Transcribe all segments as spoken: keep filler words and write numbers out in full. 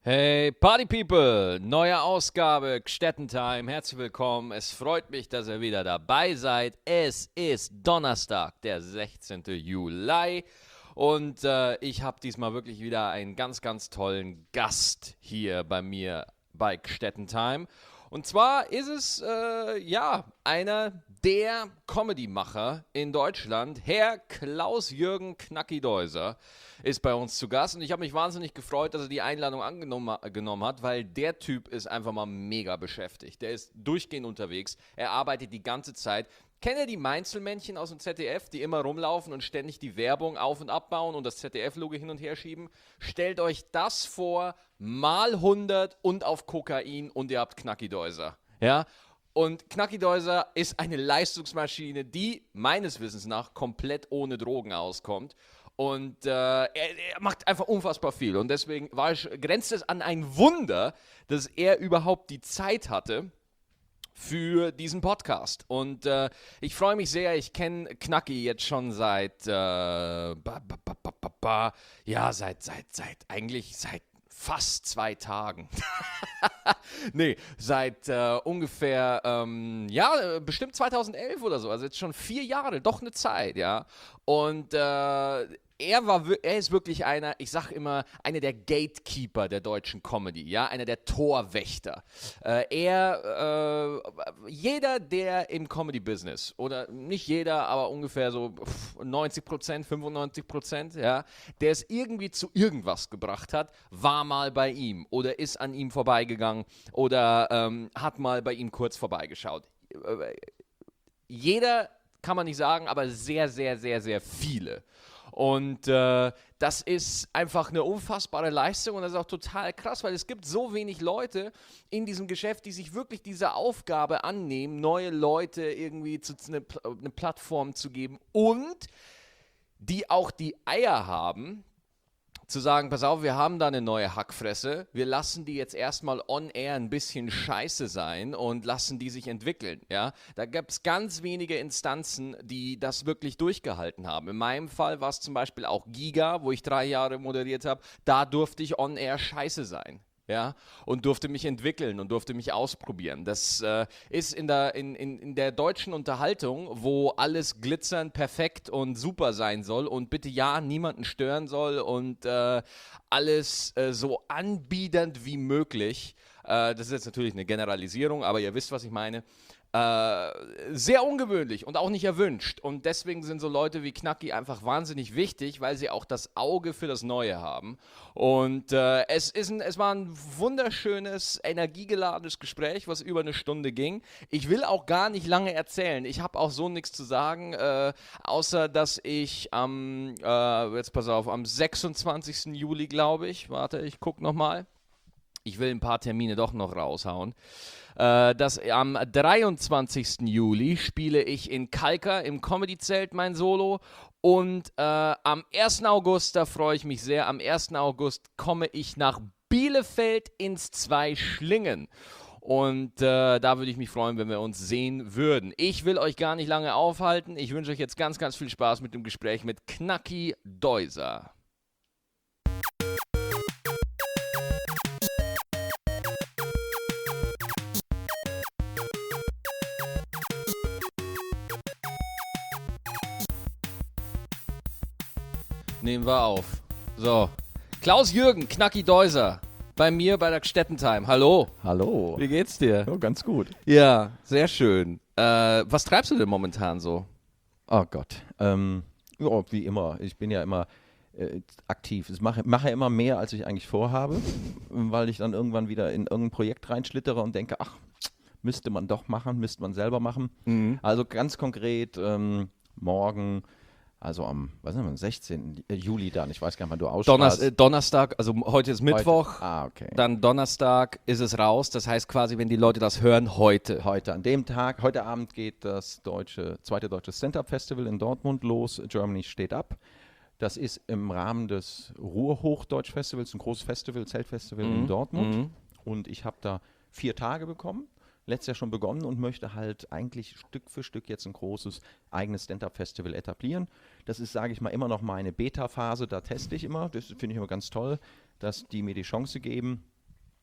Hey Party People, neue Ausgabe Gstettentime, herzlich willkommen. Es freut mich, dass ihr wieder dabei seid. Es ist Donnerstag, der sechzehnten Juli und äh, ich habe diesmal wirklich wieder einen ganz, ganz tollen Gast hier bei mir bei Gstettentime. Und zwar ist es, äh, ja, einer der Comedy-Macher in Deutschland, Herr Klaus-Jürgen Knacki-Deuser, ist bei uns zu Gast. Und ich habe mich wahnsinnig gefreut, dass er die Einladung angenommen genommen hat, weil der Typ ist einfach mal mega beschäftigt. Der ist durchgehend unterwegs, er arbeitet die ganze Zeit. Kennt ihr die Mainzelmännchen aus dem Z D F, die immer rumlaufen und ständig die Werbung auf- und abbauen und das Z D F-Logo hin und her schieben? Stellt euch das vor, mal hundert und auf Kokain und ihr habt Knacki-Deuser. Ja? Und Knacki-Deuser ist eine Leistungsmaschine, die meines Wissens nach komplett ohne Drogen auskommt. Und äh, er, er macht einfach unfassbar viel. Und deswegen war ich, grenzt es an ein Wunder, dass er überhaupt die Zeit hatte für diesen Podcast. Und äh, ich freue mich sehr, ich kenne Knacki jetzt schon seit, äh, ba, ba, ba, ba, ba, ja, seit, seit, seit, eigentlich seit fast zwei Tagen. nee, seit äh, ungefähr, ähm, ja, bestimmt zweitausendelf oder so, also jetzt schon vier Jahre, doch eine Zeit, ja. Und äh, er war, er ist wirklich einer, ich sag immer, einer der Gatekeeper der deutschen Comedy, ja, einer der Torwächter. Äh, er, äh, jeder, der im Comedy-Business, oder nicht jeder, aber ungefähr so neunzig Prozent, fünfundneunzig Prozent, ja, der es irgendwie zu irgendwas gebracht hat, war mal bei ihm oder ist an ihm vorbeigegangen oder ähm, hat mal bei ihm kurz vorbeigeschaut. Jeder kann man nicht sagen, aber sehr, sehr, sehr, sehr viele. Und äh, das ist einfach eine unfassbare Leistung und das ist auch total krass, weil es gibt so wenig Leute in diesem Geschäft, die sich wirklich dieser Aufgabe annehmen, neue Leute irgendwie zu, eine, eine Plattform zu geben und die auch die Eier haben, zu sagen, pass auf, wir haben da eine neue Hackfresse, wir lassen die jetzt erstmal on air ein bisschen scheiße sein und lassen die sich entwickeln, ja. Da gab es ganz wenige Instanzen, die das wirklich durchgehalten haben. In meinem Fall war es zum Beispiel auch Giga, wo ich drei Jahre moderiert habe, da durfte ich on air scheiße sein. Ja, und durfte mich entwickeln und durfte mich ausprobieren. Das äh, ist in der, in, in, in der deutschen Unterhaltung, wo alles glitzern, perfekt und super sein soll und bitte ja niemanden stören soll und äh, alles äh, so anbiedernd wie möglich. Äh, das ist jetzt natürlich eine Generalisierung, aber ihr wisst, was ich meine. Äh, sehr ungewöhnlich und auch nicht erwünscht. Und deswegen sind so Leute wie Knacki einfach wahnsinnig wichtig, weil sie auch das Auge für das Neue haben. Und äh, es, ist ein, es war ein wunderschönes, energiegeladenes Gespräch, was über eine Stunde ging. Ich will auch gar nicht lange erzählen. Ich habe auch so nichts zu sagen, äh, außer dass ich am, äh, jetzt pass auf, am sechsundzwanzigsten Juli, glaube ich, warte, ich gucke nochmal. Ich will ein paar Termine doch noch raushauen. Äh, dass am dreiundzwanzigsten Juli spiele ich in Kalka im Comedy-Zelt mein Solo. Und äh, am ersten August, da freue ich mich sehr, am ersten August komme ich nach Bielefeld ins Zweischlingen. Und äh, da würde ich mich freuen, wenn wir uns sehen würden. Ich will euch gar nicht lange aufhalten. Ich wünsche euch jetzt ganz, ganz viel Spaß mit dem Gespräch mit Knacki-Deuser. Nehmen wir auf. So. Klaus-Jürgen Knacki-Deuser. Bei mir bei der Gstettentime. Hallo. Hallo. Wie geht's dir? Oh, ganz gut. Ja, sehr schön. Äh, was treibst du denn momentan so? Oh Gott. Ähm, ja, wie immer. Ich bin ja immer äh, aktiv. Ich mache, mache immer mehr, als ich eigentlich vorhabe, weil ich dann irgendwann wieder in irgendein Projekt reinschlittere und denke, ach, müsste man doch machen, müsste man selber machen. Mhm. Also ganz konkret, ähm, morgen... Also am, was ist das, sechzehnten Juli dann, ich weiß gar nicht, wann du ausstrahlst. Donner- äh, Donnerstag, also heute ist Mittwoch, heute. Ah, okay. Dann Donnerstag ist es raus, das heißt quasi, wenn die Leute das hören, heute. Heute, an dem Tag, heute Abend geht das deutsche, zweite deutsche Stand-Up-Festival in Dortmund los, Germany steht ab. Das ist im Rahmen des Ruhr-Hochdeutsch-Festivals, ein großes Festival, Zeltfestival mhm. in Dortmund. Mhm. Und ich habe da vier Tage bekommen. Letztes Jahr schon begonnen und möchte halt eigentlich Stück für Stück jetzt ein großes eigenes Stand-Up-Festival etablieren. Das ist, sage ich mal, immer noch meine Beta-Phase, da teste ich immer. Das finde ich immer ganz toll, dass die mir die Chance geben,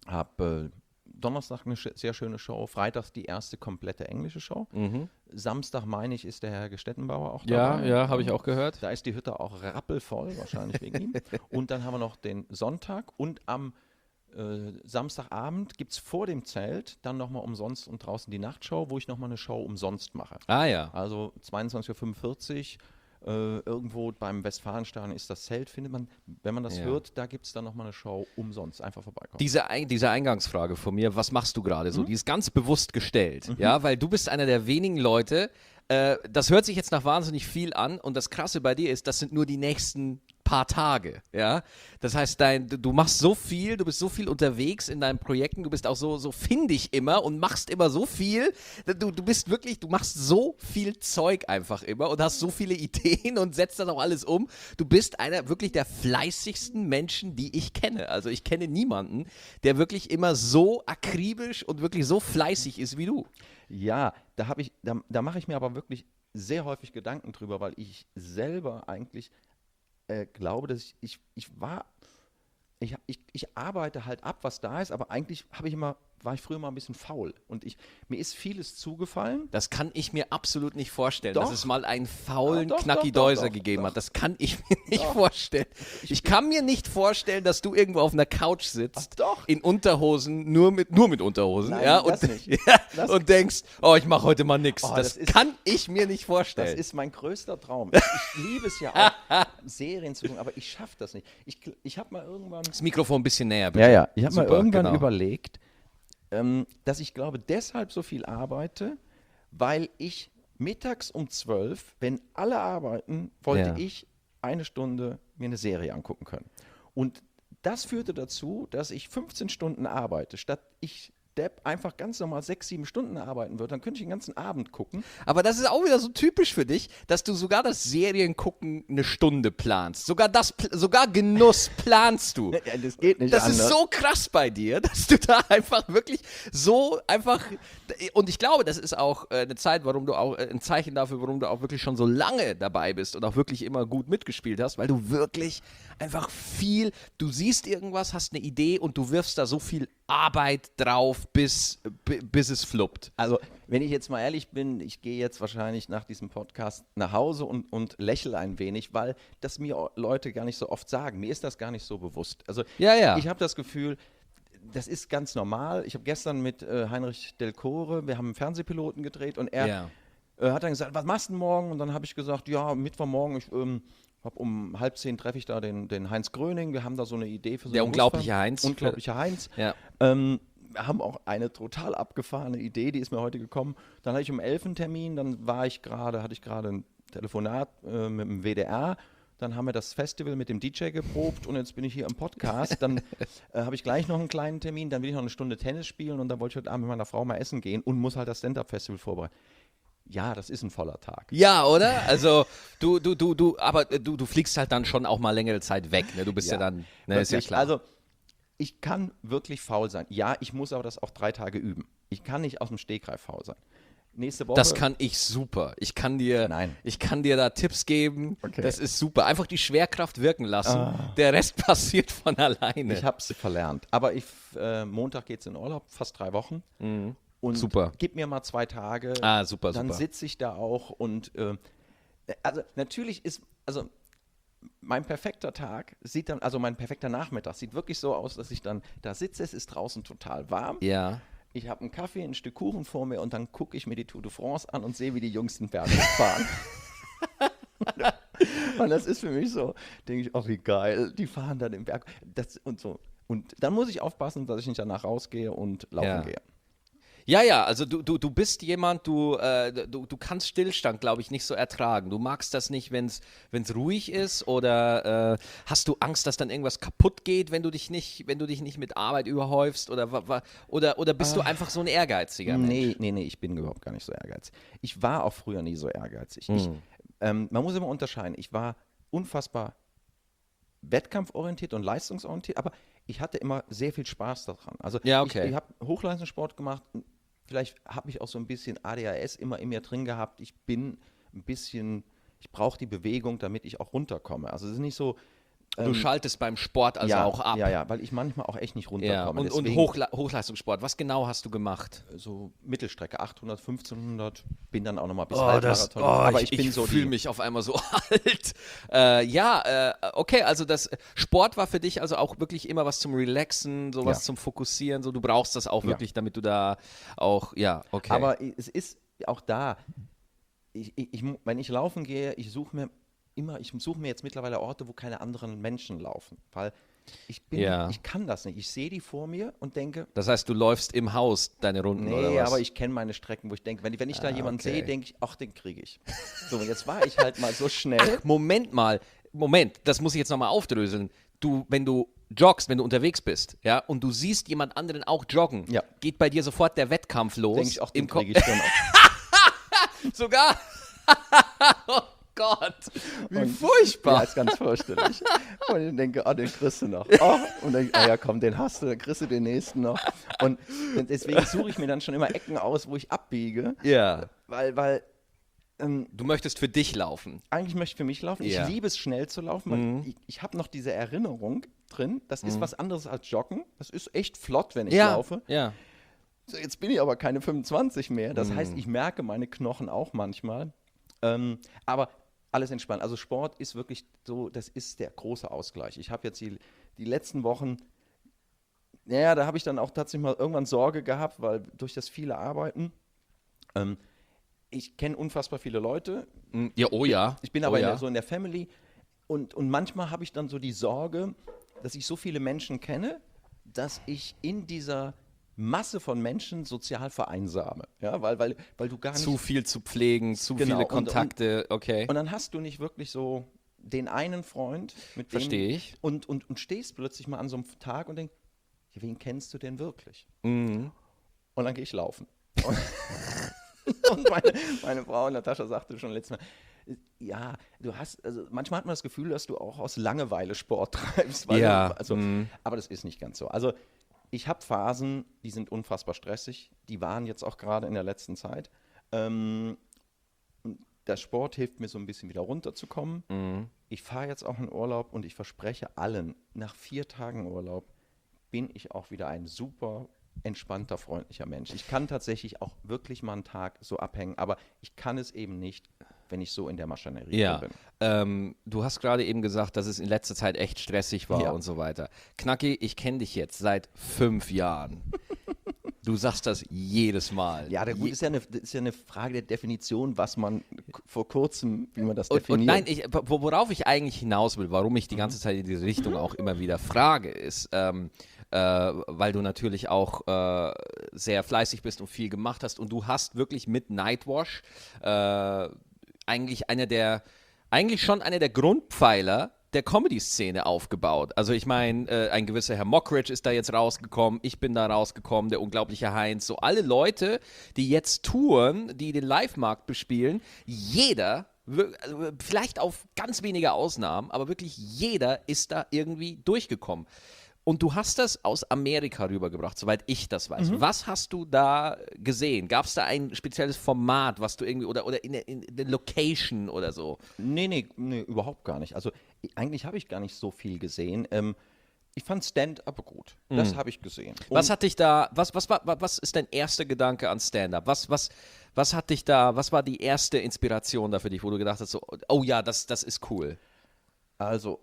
Habe äh, Donnerstag eine sch- sehr schöne Show, freitags die erste komplette englische Show. Mhm. Samstag, meine ich, ist der Herr Gestettenbauer auch Ja, dabei. ja, habe ich auch gehört. Da ist die Hütte auch rappelvoll, wahrscheinlich wegen ihm. Und dann haben wir noch den Sonntag und am äh, Samstagabend gibt es vor dem Zelt dann nochmal umsonst und draußen die Nachtshow, wo ich nochmal eine Show umsonst mache. Ah ja. Also zweiundzwanzig Uhr fünfundvierzig, äh, irgendwo beim Westfalenstadion ist das Zelt, findet man, wenn man das Ja. hört, da gibt es dann nochmal eine Show umsonst. Einfach vorbeikommen. Diese, Ein diese Eingangsfrage von mir, was machst du gerade so, Mhm. die ist ganz bewusst gestellt, ja, weil du bist einer der wenigen Leute, äh, das hört sich jetzt nach wahnsinnig viel an und das Krasse bei dir ist, das sind nur die nächsten paar Tage, ja. Das heißt, dein, du machst so viel, du bist so viel unterwegs in deinen Projekten, du bist auch so, so findig immer und machst immer so viel. Du, du bist wirklich, du machst so viel Zeug einfach immer und hast so viele Ideen und setzt das auch alles um. Du bist einer wirklich der fleißigsten Menschen, die ich kenne. Also ich kenne niemanden, der wirklich immer so akribisch und wirklich so fleißig ist wie du. Ja, da habe ich, da, da mache ich mir aber wirklich sehr häufig Gedanken drüber, weil ich selber eigentlich äh, glaube, dass ich, ich, ich war, ich, ich, ich arbeite halt ab, was da ist, aber eigentlich habe ich immer, war ich früher mal ein bisschen faul und ich, mir ist vieles zugefallen. Das kann ich mir absolut nicht vorstellen, Doch. dass es mal einen faulen Ah, doch, Knacki doch, doch, Deuser doch, gegeben doch. hat. Das kann ich mir nicht Doch. vorstellen. Ich kann mir nicht vorstellen, dass du irgendwo auf einer Couch sitzt, Ach, doch. in Unterhosen, nur mit, nur mit Unterhosen, Nein, ja, das und, nicht. ja, Das- und denkst, oh, ich mache heute mal nichts. Oh, das das ist- kann ich mir nicht Das vorstellen. ist mein größter Traum. Ich, ich liebe es ja auch, Serien zu gucken, aber ich schaffe das nicht. Ich, ich habe mal irgendwann Das Mikrofon ein bisschen näher, bitte. Ja, ja. Ich habe mal Super, irgendwann genau. überlegt, ähm, dass ich glaube, deshalb so viel arbeite, weil ich mittags um zwölf, wenn alle arbeiten, wollte Ja. ich eine Stunde mir eine Serie angucken können. Und das führte dazu, dass ich fünfzehn Stunden arbeite, statt ich Depp einfach ganz normal sechs, sieben Stunden arbeiten würde, dann könnte ich den ganzen Abend gucken. Aber das ist auch wieder so typisch für dich, dass du sogar das Seriengucken eine Stunde planst. Sogar das, pl- sogar Genuss planst du. Ja, das geht nicht Das anders. ist so krass bei dir, dass du da einfach wirklich so einfach und ich glaube, das ist auch äh, eine Zeit, warum du auch äh, ein Zeichen dafür, warum du auch wirklich schon so lange dabei bist und auch wirklich immer gut mitgespielt hast, weil du wirklich einfach viel, du siehst irgendwas, hast eine Idee und du wirfst da so viel Arbeit drauf, bis, bi- bis es fluppt. Also, wenn ich jetzt mal ehrlich bin, ich gehe jetzt wahrscheinlich nach diesem Podcast nach Hause und, und lächle ein wenig, weil das mir Leute gar nicht so oft sagen. Mir ist das gar nicht so bewusst. Also, Ja, ja. ich habe das Gefühl, das ist ganz normal. Ich habe gestern mit äh, Heinrich Delcore, wir haben einen Fernsehpiloten gedreht und er Ja. äh, hat dann gesagt, was machst du denn morgen? Und dann habe ich gesagt, ja, Mittwochmorgen, ich ähm, hab um halb zehn treffe ich da den, den Heinz Gröning. Wir haben da so eine Idee für so Der eine unglaubliche Busfahrt. Heinz. Unglaubliche Heinz. Ja. Ähm, wir haben auch eine total abgefahrene Idee, die ist mir heute gekommen. Dann hatte ich um elf einen Termin, dann war ich gerade, hatte ich gerade ein Telefonat äh, mit dem W D R. Dann haben wir das Festival mit dem D J geprobt und jetzt bin ich hier im Podcast. Dann äh, habe ich gleich noch einen kleinen Termin, dann will ich noch eine Stunde Tennis spielen und dann wollte ich heute Abend mit meiner Frau mal essen gehen und muss halt das Stand-Up-Festival vorbereiten. Ja, das ist ein voller Tag. Ja, oder? Also du, du, du, du, aber äh, du, du fliegst halt dann schon auch mal längere Zeit weg, ne? Du bist ja, Ja, dann, ne, ist ja Wirklich. klar. Also, ich kann wirklich faul sein. Ja, ich muss aber das auch drei Tage üben. Ich kann nicht aus dem Stegreif faul sein. Nächste Woche. Das kann ich super. Ich kann dir, Nein. ich kann dir da Tipps geben. Okay. Das ist super. Einfach die Schwerkraft wirken lassen. Der Rest passiert von alleine. Ich habe es verlernt. Aber ich, äh, Montag geht es in Urlaub, fast drei Wochen. Und Super. gib mir mal zwei Tage. Ah, super, Dann super. sitze ich da auch und äh, also natürlich ist, also mein perfekter Tag sieht dann, also mein perfekter Nachmittag sieht wirklich so aus, dass ich dann da sitze, es ist draußen total warm. Ja. Ich habe einen Kaffee, ein Stück Kuchen vor mir und dann gucke ich mir die Tour de France an und sehe, wie die Jungs den Berg fahren. Und das ist für mich so, denke ich, oh wie geil, die fahren da den Berg. Das, und so. Und dann muss ich aufpassen, dass ich nicht danach rausgehe und laufen Ja. gehe. Ja, ja, also du, du, du bist jemand, du, äh, du, du kannst Stillstand, glaube ich, nicht so ertragen. Du magst das nicht, wenn es ruhig ist oder äh, hast du Angst, dass dann irgendwas kaputt geht, wenn du dich nicht, wenn du dich nicht mit Arbeit überhäufst oder, wa- wa- oder, oder bist du einfach so ein ehrgeiziger Mensch? Nee, nee, nee, ich bin überhaupt gar nicht so ehrgeizig. Ich war auch früher nie so ehrgeizig. Ich, ähm, man muss immer unterscheiden. Ich war unfassbar wettkampforientiert und leistungsorientiert, aber ich hatte immer sehr viel Spaß daran. Also Ja, okay. ich, ich habe Hochleistungssport gemacht. Vielleicht habe ich auch so ein bisschen A D H S immer in mir drin gehabt. Ich bin ein bisschen, ich brauche die Bewegung, damit ich auch runterkomme. Also es ist nicht so, Du schaltest beim Sport also ja, auch ab. Ja, ja, weil ich manchmal auch echt nicht Ja, runterkomme. und, und Deswegen Hochla Hochleistungssport, was genau hast du gemacht? so Mittelstrecke, achthundert, fünfzehnhundert, bin dann auch nochmal bis Oh, das, Halbmarathon. oh, aber ich, ich bin ich so fühle die, mich auf einmal so alt. Äh, ja, äh, okay, also das Sport war für dich also auch wirklich immer was zum Relaxen, sowas Ja. zum Fokussieren, so du brauchst das auch Ja. wirklich, damit du da auch, ja, okay. Aber es ist auch da, ich, ich, ich, wenn ich laufen gehe, ich suche mir immer, ich suche mir jetzt mittlerweile Orte, wo keine anderen Menschen laufen, weil ich bin, Ja. ich kann das nicht. Ich sehe die vor mir und denke, Das heißt, du läufst im Haus deine Runden oder nee, was? aber ich kenne meine Strecken, wo ich denke, wenn, wenn ich da Ah, jemanden okay. sehe, denke ich, ach, den kriege ich. So, und jetzt war ich halt mal so schnell. Moment mal, Moment, das muss ich jetzt nochmal aufdröseln. Du, wenn du joggst, wenn du unterwegs bist, ja, und du siehst jemand anderen auch joggen, Ja. geht bei dir sofort der Wettkampf los. Denke ich, ach, den im Ko- kriege ich schon noch. Sogar. Oh Gott, wie Und- furchtbar. Ja, ist ganz fürchterlich. Und ich denke, ah, den kriegst du noch. Oh, und dann, ah ja, komm, den hast du, dann kriegst du den nächsten noch. Und deswegen suche ich mir dann schon immer Ecken aus, wo ich abbiege, Ja. weil, weil ähm, Du möchtest für dich laufen. eigentlich möchte ich für mich laufen. Ja. Ich liebe es, schnell zu laufen, weil ich, ich habe noch diese Erinnerung drin. Das ist was anderes als Joggen. Das ist echt flott, wenn ich laufe. Ja. So, jetzt bin ich aber keine fünfundzwanzig mehr. Das heißt, ich merke meine Knochen auch manchmal. Ähm, aber alles entspannt. Also Sport ist wirklich so, das ist der große Ausgleich. Ich habe jetzt die, die letzten Wochen, naja, da habe ich dann auch tatsächlich mal irgendwann Sorge gehabt, weil durch das viele Arbeiten, ähm, ich kenne unfassbar viele Leute. Mm, Ja, oh ja. Ich bin oh aber in ja. der, so in der Family und, und manchmal habe ich dann so die Sorge, dass ich so viele Menschen kenne, dass ich in dieser Masse von Menschen sozial vereinsame. Ja, weil, weil, weil du gar nicht. Zu viel zu pflegen, zu Genau, viele und- Kontakte, okay. Und dann hast du nicht wirklich so den einen Freund, mit dem. Verstehe ich. Und, und, und stehst plötzlich mal an so einem Tag und denkst, ja, wen kennst du denn wirklich? Mhm. Und dann gehe ich laufen. Und, und meine, meine Frau Natascha sagte schon letztes Mal, ja, du hast, also manchmal hat man das Gefühl, dass du auch aus Langeweile Sport treibst. Weil Ja, Du, also, mhm. aber das ist nicht ganz so. Also ich habe Phasen, die sind unfassbar stressig. Die waren jetzt auch gerade in der letzten Zeit. Ähm, und der Sport hilft mir so ein bisschen wieder runterzukommen. Mhm. Ich fahre jetzt auch in Urlaub und ich verspreche allen, nach vier Tagen Urlaub bin ich auch wieder ein super entspannter, freundlicher Mensch. Ich kann tatsächlich auch wirklich mal einen Tag so abhängen, aber ich kann es eben nicht, wenn ich so in der Maschinerie Ja, drin bin. ähm, du hast gerade eben gesagt, dass es in letzter Zeit echt stressig war Ja. und so weiter. Knacki, ich kenne dich jetzt seit fünf Jahren. Du sagst das jedes Mal. Ja, der, gut, Je- ist ja, eine, ist ja eine Frage der Definition, was man k- vor kurzem, wie man das Und, definiert. und nein, ich, wo- worauf ich eigentlich hinaus will, warum ich die ganze Zeit in diese Richtung auch immer wieder frage, ist, ähm, äh, weil du natürlich auch äh, sehr fleißig bist und viel gemacht hast und du hast wirklich mit Nightwash äh, eigentlich einer der, eigentlich schon einer der Grundpfeiler der Comedy-Szene aufgebaut. Also ich meine, äh, ein gewisser Herr Mockridge ist da jetzt rausgekommen, ich bin da rausgekommen, der unglaubliche Heinz, so alle Leute, die jetzt touren, die den Live-Markt bespielen, jeder, wir- also vielleicht auf ganz wenige Ausnahmen, aber wirklich jeder ist da irgendwie durchgekommen. Und du hast das aus Amerika rübergebracht, soweit ich das weiß. Was hast du da gesehen? Gab es da ein spezielles Format, was du irgendwie, oder, oder in der, in der Location oder so? Nee, nee, nee, überhaupt gar nicht. Also i- eigentlich habe ich gar nicht so viel gesehen. Ähm, ich fand Stand-up gut. Das habe ich gesehen. Und Was hat dich da, was, was, war, was ist dein erster Gedanke an Stand-up? Was, was, was hat dich da, was war die erste Inspiration da für dich, wo du gedacht hast, so, oh ja, das, das ist cool? Also,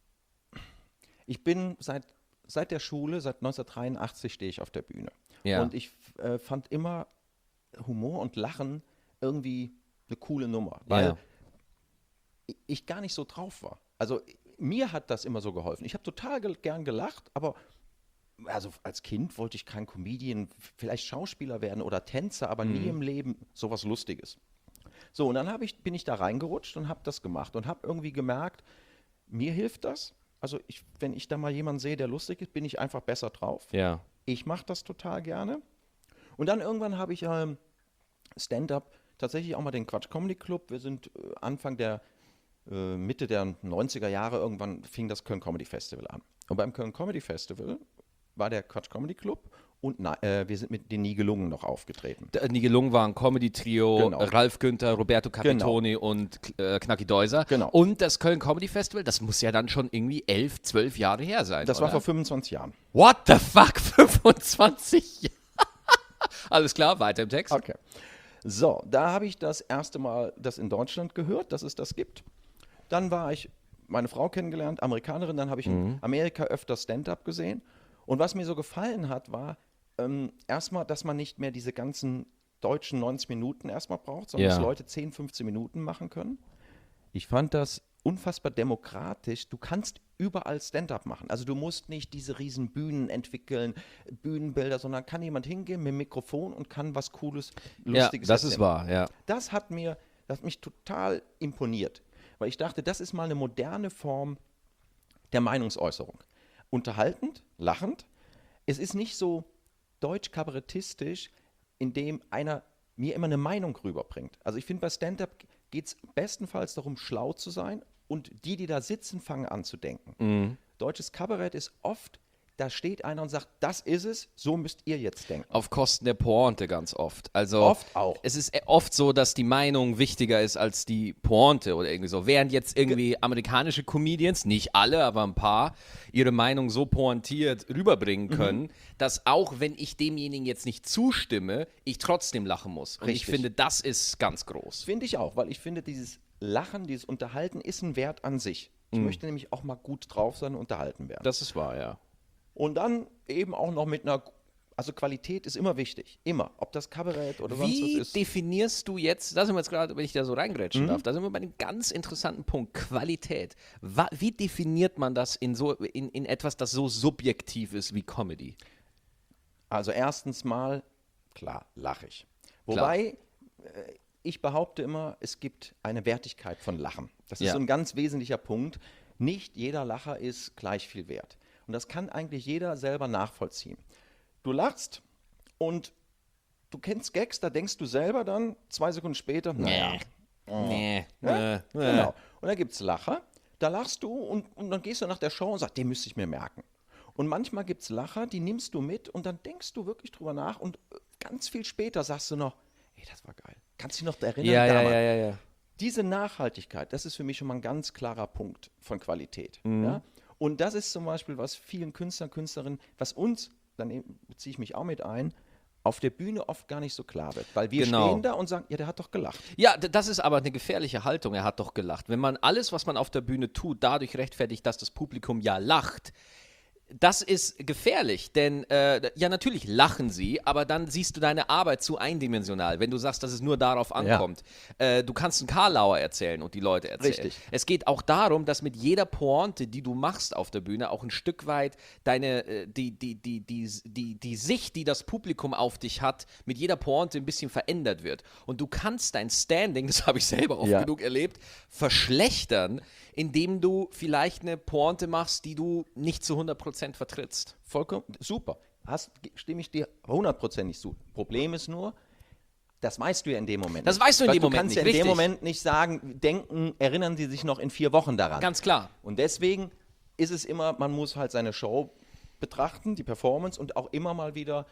ich bin seit, seit der Schule, seit neunzehnhundertdreiundachtzig stehe ich auf der Bühne. Ja. Und ich äh, fand immer Humor und Lachen irgendwie eine coole Nummer, weil Ja. ich- ich gar nicht so drauf war. Also mir hat das immer so geholfen. Ich habe total ge gern gelacht, aber also als Kind wollte ich kein Comedian, vielleicht Schauspieler werden oder Tänzer, aber nie im Leben sowas Lustiges. So, und dann hab ich, bin ich da reingerutscht und habe das gemacht und habe irgendwie gemerkt, mir hilft das. Also ich, wenn ich da mal jemanden sehe, der lustig ist, bin ich einfach besser drauf. Ja. Ich mache das total gerne. Und dann irgendwann habe ich ähm, Stand-up tatsächlich auch mal den Quatsch Comedy Club. Wir sind äh, Anfang der, äh, Mitte der neunziger Jahre irgendwann fing das Köln Comedy Festival an. Und beim Köln Comedy Festival war der Quatsch Comedy Club und na, äh, wir sind mit den Nibelungen noch aufgetreten. Der Nibelungen war ein Comedy-Trio, Genau. Ralf Günther, Roberto Capitoni und äh, Knacki Deuser. Genau. Und das Köln Comedy Festival, das muss ja dann schon irgendwie elf, zwölf Jahre her sein, Das oder? war vor fünfundzwanzig Jahren. What the fuck, fünfundzwanzig Jahre? Alles klar, weiter im Text. Okay. So, da habe ich das erste Mal das in Deutschland gehört, dass es das gibt. Dann war ich meine Frau kennengelernt, Amerikanerin, dann habe ich in Amerika öfter Stand-up gesehen. Und was mir so gefallen hat, war ähm, erstmal, dass man nicht mehr diese ganzen deutschen neunzig Minuten erstmal braucht, sondern Ja. dass Leute zehn, fünfzehn Minuten machen können. Ich fand das unfassbar demokratisch. Du kannst überall Stand-up machen. Also du musst nicht diese riesen Bühnen entwickeln, Bühnenbilder, sondern kann jemand hingehen mit dem Mikrofon und kann was Cooles, Ja, Lustiges das ist erzählen. wahr, ja. Das hat mir, das hat mich total imponiert, weil ich dachte, das ist mal eine moderne Form der Meinungsäußerung. Unterhaltend, lachend. Es ist nicht so deutsch-kabarettistisch, indem einer mir immer eine Meinung rüberbringt. Also ich finde, bei Stand-up geht es bestenfalls darum, schlau zu sein und die, die da sitzen, fangen an zu denken. Mhm. Deutsches Kabarett ist oft, da steht einer und sagt, das ist es, so müsst ihr jetzt denken. Auf Kosten der Pointe ganz oft. Also Oft auch. Es ist oft so, dass die Meinung wichtiger ist als die Pointe oder irgendwie so. Während jetzt irgendwie amerikanische Comedians, nicht alle, aber ein paar, ihre Meinung so pointiert rüberbringen können, mhm. dass auch wenn ich demjenigen jetzt nicht zustimme, ich trotzdem lachen muss. Und Richtig. ich finde, das ist ganz groß. Finde ich auch, weil ich finde, dieses Lachen, dieses Unterhalten ist ein Wert an sich. Ich Mhm. möchte nämlich auch mal gut drauf sein und unterhalten werden. Das ist wahr, ja. Und dann eben auch noch mit einer, also Qualität ist immer wichtig, immer, ob das Kabarett oder sonst Wie was ist. definierst du jetzt, da sind wir jetzt gerade, wenn ich da so reingrätschen darf, da sind wir bei einem ganz interessanten Punkt, Qualität. Wa- Wie definiert man das in, so, in, in etwas, das so subjektiv ist wie Comedy? Also erstens mal, klar, lache ich. Wobei, äh, ich behaupte immer, es gibt eine Wertigkeit von Lachen. Das ist Ja. so ein ganz wesentlicher Punkt. Nicht jeder Lacher ist gleich viel wert. Und das kann eigentlich jeder selber nachvollziehen. Du lachst und du kennst Gags, da denkst du selber dann zwei Sekunden später, naja, Nee. ja, Äh, äh. genau. Und dann gibt es Lacher, da lachst du und, und dann gehst du nach der Show und sagst, den müsste ich mir merken. Und manchmal gibt es Lacher, die nimmst du mit und dann denkst du wirklich drüber nach und äh, ganz viel später sagst du noch, ey, das war geil. Kannst du dich noch erinnern? Ja, ja, damals? ja, ja, ja. Diese Nachhaltigkeit, das ist für mich schon mal ein ganz klarer Punkt von Qualität. Mhm. Ja? Und das ist zum Beispiel, was vielen Künstlern, Künstlerinnen, was uns, dann eben beziehe ich mich auch mit ein, auf der Bühne oft gar nicht so klar wird. Weil wir Genau. stehen da und sagen, ja, der hat doch gelacht. Ja, d- das ist aber eine gefährliche Haltung. Er hat doch gelacht. Wenn man alles, was man auf der Bühne tut, dadurch rechtfertigt, dass das Publikum ja lacht, das ist gefährlich, denn äh, ja, natürlich lachen sie, aber dann siehst du deine Arbeit zu eindimensional, wenn du sagst, dass es nur darauf ankommt. Äh, du kannst einen Karlauer erzählen und die Leute erzählen. Richtig. Es geht auch darum, dass mit jeder Pointe, die du machst auf der Bühne, auch ein Stück weit deine, äh, die, die, die, die, die, die Sicht, die das Publikum auf dich hat, mit jeder Pointe ein bisschen verändert wird. Und du kannst dein Standing, das habe ich selber oft Ja. genug erlebt, verschlechtern, indem du vielleicht eine Pointe machst, die du nicht zu hundert Prozent vertrittst. Vollkommen super. Hast, stimme ich dir hundertprozentig zu. Problem ist nur, das weißt du ja in dem Moment Das nicht. weißt du in dem du Moment kannst nicht, ja in dem richtig. Moment nicht sagen, denken, erinnern Sie sich noch in vier Wochen daran. Ganz klar. Und deswegen ist es immer, man muss halt seine Show betrachten, die Performance und auch immer mal wieder,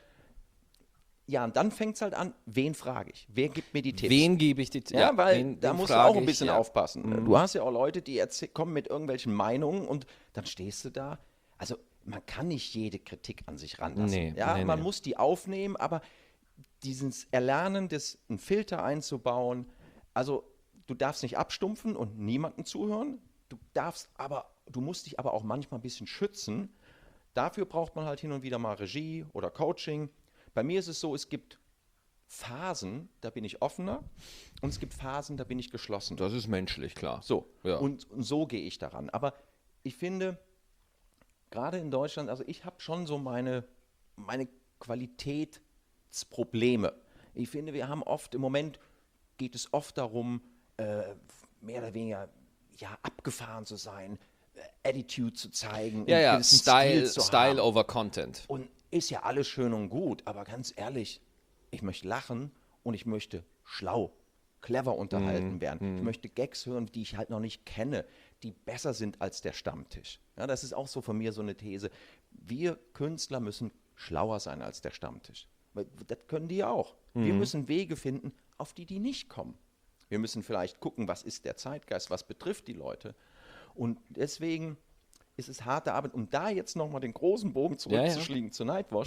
ja, und dann fängt es halt an, wen frage ich? Wer gibt mir die Tipps? Wen gebe ich die Ja, weil wen, da wen musst du frage auch ein ich, bisschen ja. aufpassen. Du hast ja auch Leute, die erzäh- kommen mit irgendwelchen Meinungen und dann stehst du da. Also man kann nicht jede Kritik an sich ranlassen. Nee, ja, nee, man nee. muss die aufnehmen, aber dieses Erlernen, des, einen Filter einzubauen, also du darfst nicht abstumpfen und niemandem zuhören. Du darfst aber, du musst dich aber auch manchmal ein bisschen schützen. Dafür braucht man halt hin und wieder mal Regie oder Coaching. Bei mir ist es so, es gibt Phasen, da bin ich offener und es gibt Phasen, da bin ich geschlossen. Das ist menschlich, klar. So, Ja. und, und so gehe ich daran. Aber ich finde, gerade in Deutschland, also ich habe schon so meine, meine Qualitätsprobleme. Ich finde, wir haben oft, im Moment geht es oft darum, äh, mehr oder weniger ja, abgefahren zu sein, äh, Attitude zu zeigen, Ja, einen ja, gewissen Style, Stil zu Style haben. over Content. Und ist ja alles schön und gut, aber ganz ehrlich, ich möchte lachen und ich möchte schlau, clever unterhalten werden. Ich möchte Gags hören, die ich halt noch nicht kenne, die besser sind als der Stammtisch. Ja, das ist auch so von mir so eine These. wir Künstler müssen schlauer sein als der Stammtisch. Weil das können die ja auch. Mhm. Wir müssen Wege finden, auf die die nicht kommen. Wir müssen vielleicht gucken, was ist der Zeitgeist, was betrifft die Leute. Und deswegen ist es harte Arbeit, um da jetzt nochmal den großen Bogen zurückzuschlagen ja, ja. zu Nightwash.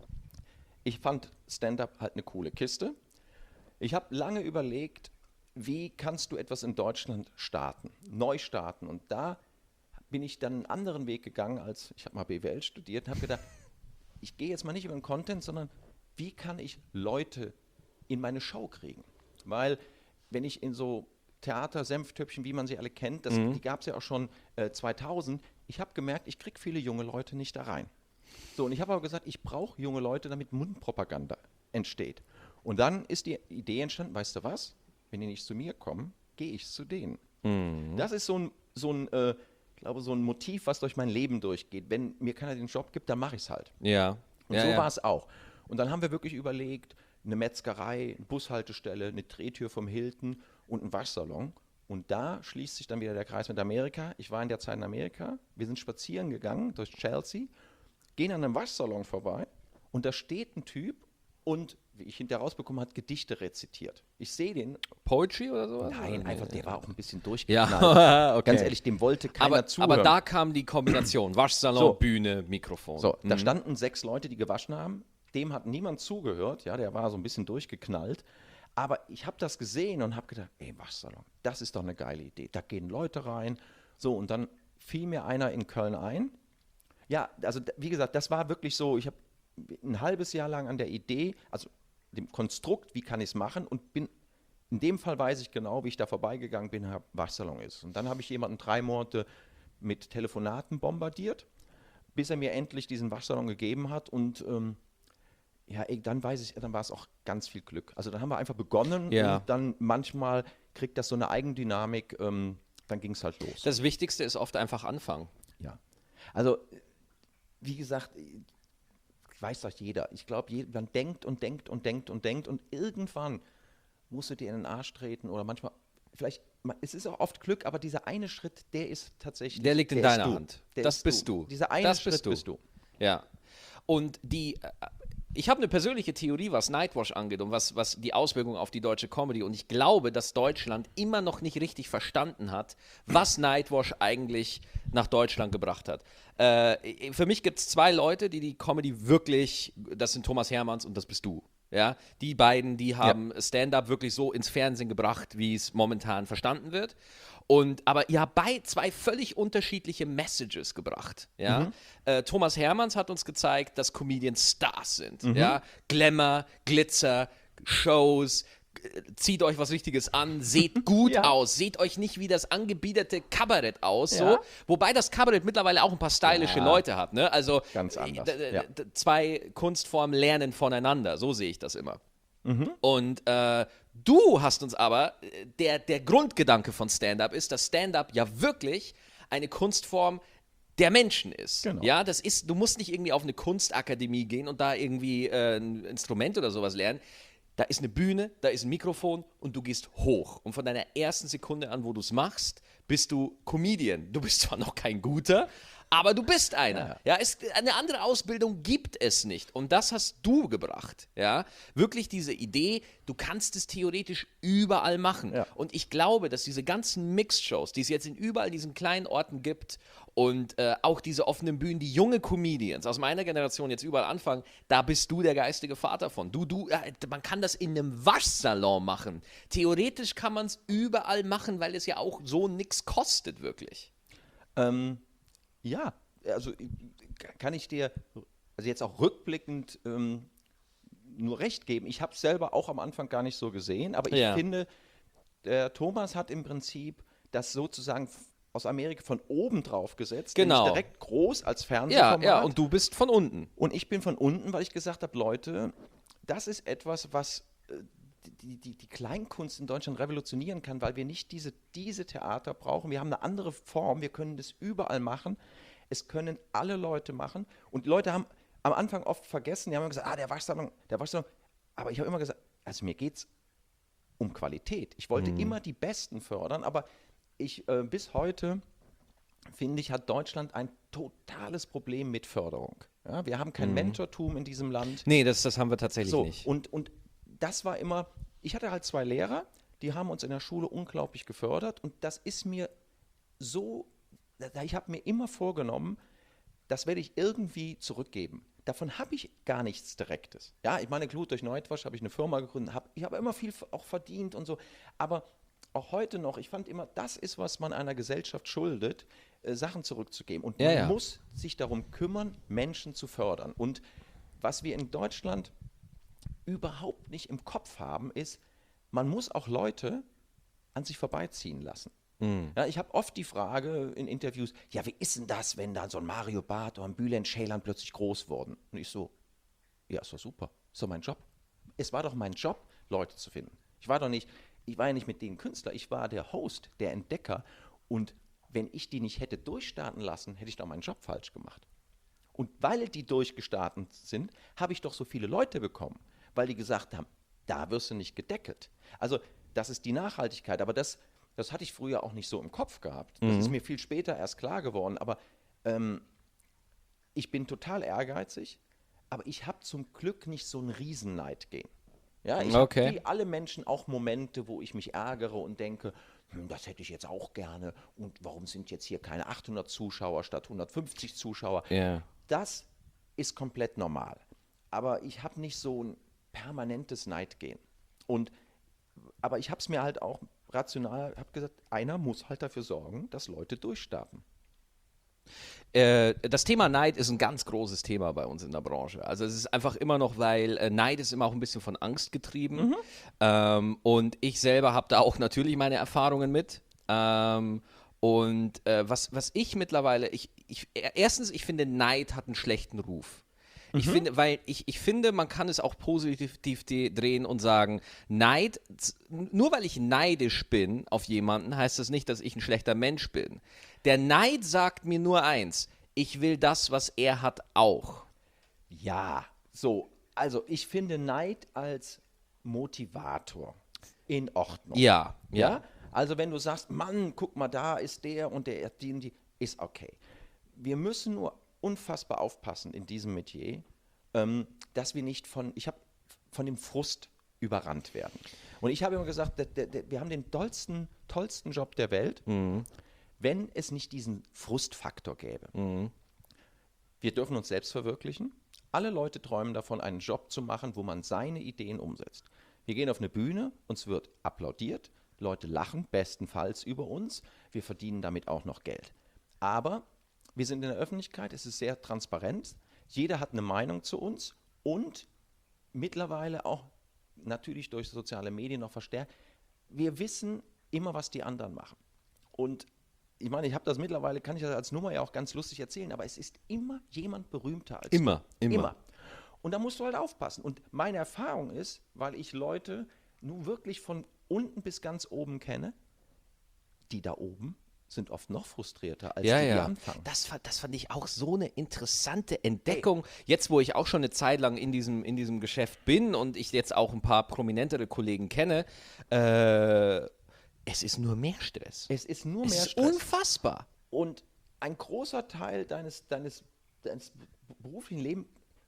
Ich fand Stand-Up halt eine coole Kiste. Ich habe lange überlegt, wie kannst du etwas in Deutschland starten, neu starten. Und da bin ich dann einen anderen Weg gegangen, als ich habe mal B W L studiert und habe gedacht, ich gehe jetzt mal nicht über den Content, sondern wie kann ich Leute in meine Show kriegen? Weil wenn ich in so Theater, Senftöpfchen, wie man sie alle kennt, das, mhm. die gab es ja auch schon äh, zweitausend, ich habe gemerkt, ich kriege viele junge Leute nicht da rein. So, und ich habe aber gesagt, ich brauche junge Leute, damit Mundpropaganda entsteht. Und dann ist die Idee entstanden, weißt du was, wenn die nicht zu mir kommen, gehe ich zu denen. Mhm. Das ist so ein, so ein äh, ich glaube, so ein Motiv, was durch mein Leben durchgeht. Wenn mir keiner den Job gibt, dann mache ich es halt. Ja. Und ja, so ja. war es auch. Und dann haben wir wirklich überlegt, eine Metzgerei, eine Bushaltestelle, eine Drehtür vom Hilton und ein Waschsalon. Und da schließt sich dann wieder der Kreis mit Amerika. Ich war in der Zeit in Amerika. Wir sind spazieren gegangen durch Chelsea, gehen an einem Waschsalon vorbei und da steht ein Typ und, wie ich hinterher rausbekommen habe, Gedichte rezitiert. Ich sehe den. Poetry oder sowas? Nein, oder? einfach, der war auch ein bisschen durchgeknallt. Ja, okay. Ganz ehrlich, dem wollte keiner aber, zuhören. Aber da kam die Kombination, Waschsalon, so. Bühne, Mikrofon. So, mhm. da standen sechs Leute, die gewaschen haben. Dem hat niemand zugehört, ja, der war so ein bisschen durchgeknallt. Aber ich habe das gesehen und habe gedacht, ey, Waschsalon, das ist doch eine geile Idee. Da gehen Leute rein. So, und dann fiel mir einer in Köln ein. Ja, also wie gesagt, das war wirklich so, ich habe ein halbes Jahr lang an der Idee, also dem Konstrukt, wie kann ich es machen, und bin, in dem Fall weiß ich genau, wie ich da vorbeigegangen bin, was Waschsalon ist. Und dann habe ich jemanden drei Monate mit Telefonaten bombardiert, bis er mir endlich diesen Waschsalon gegeben hat. Und ähm, ja, ey, dann weiß ich, dann war es auch ganz viel Glück. Also dann haben wir einfach begonnen ja. und dann manchmal kriegt das so eine Eigendynamik, ähm, dann ging es halt los. Das Wichtigste ist oft einfach anfangen. Ja, also wie gesagt, weiß doch jeder. Ich glaube, man denkt und denkt und denkt und denkt und irgendwann musst du dir in den Arsch treten oder manchmal, vielleicht, es ist auch oft Glück, aber dieser eine Schritt, der ist tatsächlich. Der liegt in der deiner Hand. Der das bist du. du. Dieser eine das Schritt bist du. bist du. Ja. Und die, ich habe eine persönliche Theorie, was Nightwash angeht und was, was die Auswirkungen auf die deutsche Comedy. Und ich glaube, dass Deutschland immer noch nicht richtig verstanden hat, was Nightwash eigentlich nach Deutschland gebracht hat. Äh, für mich gibt es zwei Leute, die die Comedy wirklich, das sind Thomas Hermanns und das bist du. Ja, die beiden, die haben ja. Stand-up wirklich so ins Fernsehen gebracht, wie es momentan verstanden wird. Und, aber ihr habt bei zwei völlig unterschiedliche Messages gebracht. Ja? Mhm. Äh, Thomas Hermanns hat uns gezeigt, dass Comedians Stars sind. Mhm. Ja? Glamour, Glitzer, Shows, zieht euch was Richtiges an, seht gut ja. aus, seht euch nicht wie das angebiederte Kabarett aus. Ja. So. Wobei das Kabarett mittlerweile auch ein paar stylische ja. Leute hat. Ne? Also ganz anders. D- ja. d- zwei Kunstformen lernen voneinander, so sehe ich das immer. Mhm. Und äh, du hast uns aber, der, der Grundgedanke von Stand-Up ist, dass Stand-Up ja wirklich eine Kunstform der Menschen ist. Genau. Ja, das ist, du musst nicht irgendwie auf eine Kunstakademie gehen und da irgendwie äh, ein Instrument oder sowas lernen. Da ist eine Bühne, da ist ein Mikrofon und du gehst hoch. Und von deiner ersten Sekunde an, wo du es machst, bist du Comedian. Du bist zwar noch kein guter, aber du bist einer. Ja. Ja, es, eine andere Ausbildung gibt es nicht. Und das hast du gebracht. Ja, wirklich diese Idee, du kannst es theoretisch überall machen. Ja. Und ich glaube, dass diese ganzen Mixed-Shows, die es jetzt in überall diesen kleinen Orten gibt und äh, auch diese offenen Bühnen, die junge Comedians aus meiner Generation jetzt überall anfangen, da bist du der geistige Vater von. Du, du, äh, man kann das in einem Waschsalon machen. Theoretisch kann man es überall machen, weil es ja auch so nichts kostet, wirklich. Ähm, ja, also kann ich dir also jetzt auch rückblickend ähm, nur recht geben. Ich habe es selber auch am Anfang gar nicht so gesehen, aber ich ja. finde, der Thomas hat im Prinzip das sozusagen aus Amerika von oben drauf gesetzt, genau. nämlich direkt groß als Fernsehformat. Ja, ja, und du bist von unten. Und ich bin von unten, weil ich gesagt habe, Leute, das ist etwas, was äh, die, die, die Kleinkunst in Deutschland revolutionieren kann, weil wir nicht diese, diese Theater brauchen. Wir haben eine andere Form, wir können das überall machen. Es können alle Leute machen. Und die Leute haben am Anfang oft vergessen, die haben immer gesagt, ah, der Waschsalon, der Waschsalon. Aber ich habe immer gesagt, also mir geht es um Qualität. Ich wollte mhm. immer die Besten fördern, aber ich äh, bis heute finde ich, hat Deutschland ein totales Problem mit Förderung. Ja, wir haben kein Mhm. Mentortum in diesem Land. Nee, das, das haben wir tatsächlich So, nicht. und, und das war immer, ich hatte halt zwei Lehrer, die haben uns in der Schule unglaublich gefördert und das ist mir so, ich habe mir immer vorgenommen, das werde ich irgendwie zurückgeben. Davon habe ich gar nichts Direktes. Ja, ich meine, Glut durch Neutwasch habe ich eine Firma gegründet, hab, ich habe immer viel auch verdient und so, aber auch heute noch, ich fand immer, das ist, was man einer Gesellschaft schuldet, äh, Sachen zurückzugeben. Und Ja, man ja. muss sich darum kümmern, Menschen zu fördern. Und was wir in Deutschland überhaupt nicht im Kopf haben, ist, man muss auch Leute an sich vorbeiziehen lassen. Mhm. Ja, ich habe oft die Frage in Interviews, ja, wie ist denn das, wenn da so ein Mario Barth oder ein Bülent Ceylan plötzlich groß wurden? Und ich so, ja, ist doch super, ist doch mein Job. Es war doch mein Job, Leute zu finden. Ich war doch nicht, ich war ja nicht mit denen Künstler, ich war der Host, der Entdecker. Und wenn ich die nicht hätte durchstarten lassen, hätte ich doch meinen Job falsch gemacht. Und weil die durchgestartet sind, habe ich doch so viele Leute bekommen, weil die gesagt haben, da wirst du nicht gedeckelt. Also das ist die Nachhaltigkeit, aber das, das hatte ich früher auch nicht so im Kopf gehabt. Das Mhm. ist mir viel später erst klar geworden, aber ähm, ich bin total ehrgeizig, aber ich habe zum Glück nicht so einen Riesenneid gehen. Ja, ich Okay. habe wie alle Menschen auch Momente, wo ich mich ärgere und denke, hm, das hätte ich jetzt auch gerne und warum sind jetzt hier keine achthundert Zuschauer statt hundertfünfzig Zuschauer? Ja. Das ist komplett normal. Aber ich habe nicht so ein permanentes Neidgehen. Und, aber ich habe es mir halt auch rational, habe gesagt, einer muss halt dafür sorgen, dass Leute durchstarten. Äh, das Thema Neid ist ein ganz großes Thema bei uns in der Branche. Also es ist einfach immer noch, weil äh, Neid ist immer auch ein bisschen von Angst getrieben. Mhm. Ähm, und ich selber habe da auch natürlich meine Erfahrungen mit. Ähm, und äh, was, was ich mittlerweile, ich, ich, erstens, ich finde, Neid hat einen schlechten Ruf. Ich finde, weil ich, ich finde, man kann es auch positiv de- drehen und sagen, Neid, z- nur weil ich neidisch bin auf jemanden, heißt das nicht, dass ich ein schlechter Mensch bin. Der Neid sagt mir nur eins, ich will das, was er hat, auch. Ja, so. Also ich finde Neid als Motivator in Ordnung. Ja, Ja? ja. Also wenn du sagst, Mann, guck mal, da ist der und der, die und die, ist okay. Wir müssen nur unfassbar aufpassen in diesem Metier, ähm, dass wir nicht von, ich habe von dem Frust überrannt werden. Und ich habe immer gesagt, der, der, der, wir haben den tollsten, tollsten Job der Welt, Mhm. wenn es nicht diesen Frustfaktor gäbe. Mhm. Wir dürfen uns selbst verwirklichen. Alle Leute träumen davon, einen Job zu machen, wo man seine Ideen umsetzt. Wir gehen auf eine Bühne, uns wird applaudiert, Leute lachen bestenfalls über uns, wir verdienen damit auch noch Geld. Aber wir sind in der Öffentlichkeit, es ist sehr transparent, jeder hat eine Meinung zu uns und mittlerweile auch natürlich durch soziale Medien noch verstärkt, wir wissen immer, was die anderen machen. Und ich meine, ich habe das mittlerweile, kann ich das als Nummer ja auch ganz lustig erzählen, aber es ist immer jemand berühmter als Immer, du. immer. Und da musst du halt aufpassen. Und meine Erfahrung ist, weil ich Leute nun wirklich von unten bis ganz oben kenne, die da oben sind oft noch frustrierter als Ja, die, die ja. anfangen. Das, fa- das fand ich auch so eine interessante Entdeckung. Jetzt, wo ich auch schon eine Zeit lang in diesem, in diesem Geschäft bin und ich jetzt auch ein paar prominentere Kollegen kenne, äh, es ist nur mehr Stress. Es ist nur Es mehr ist Stress. unfassbar. Und ein großer Teil deines, deines, deines beruflichen Lebens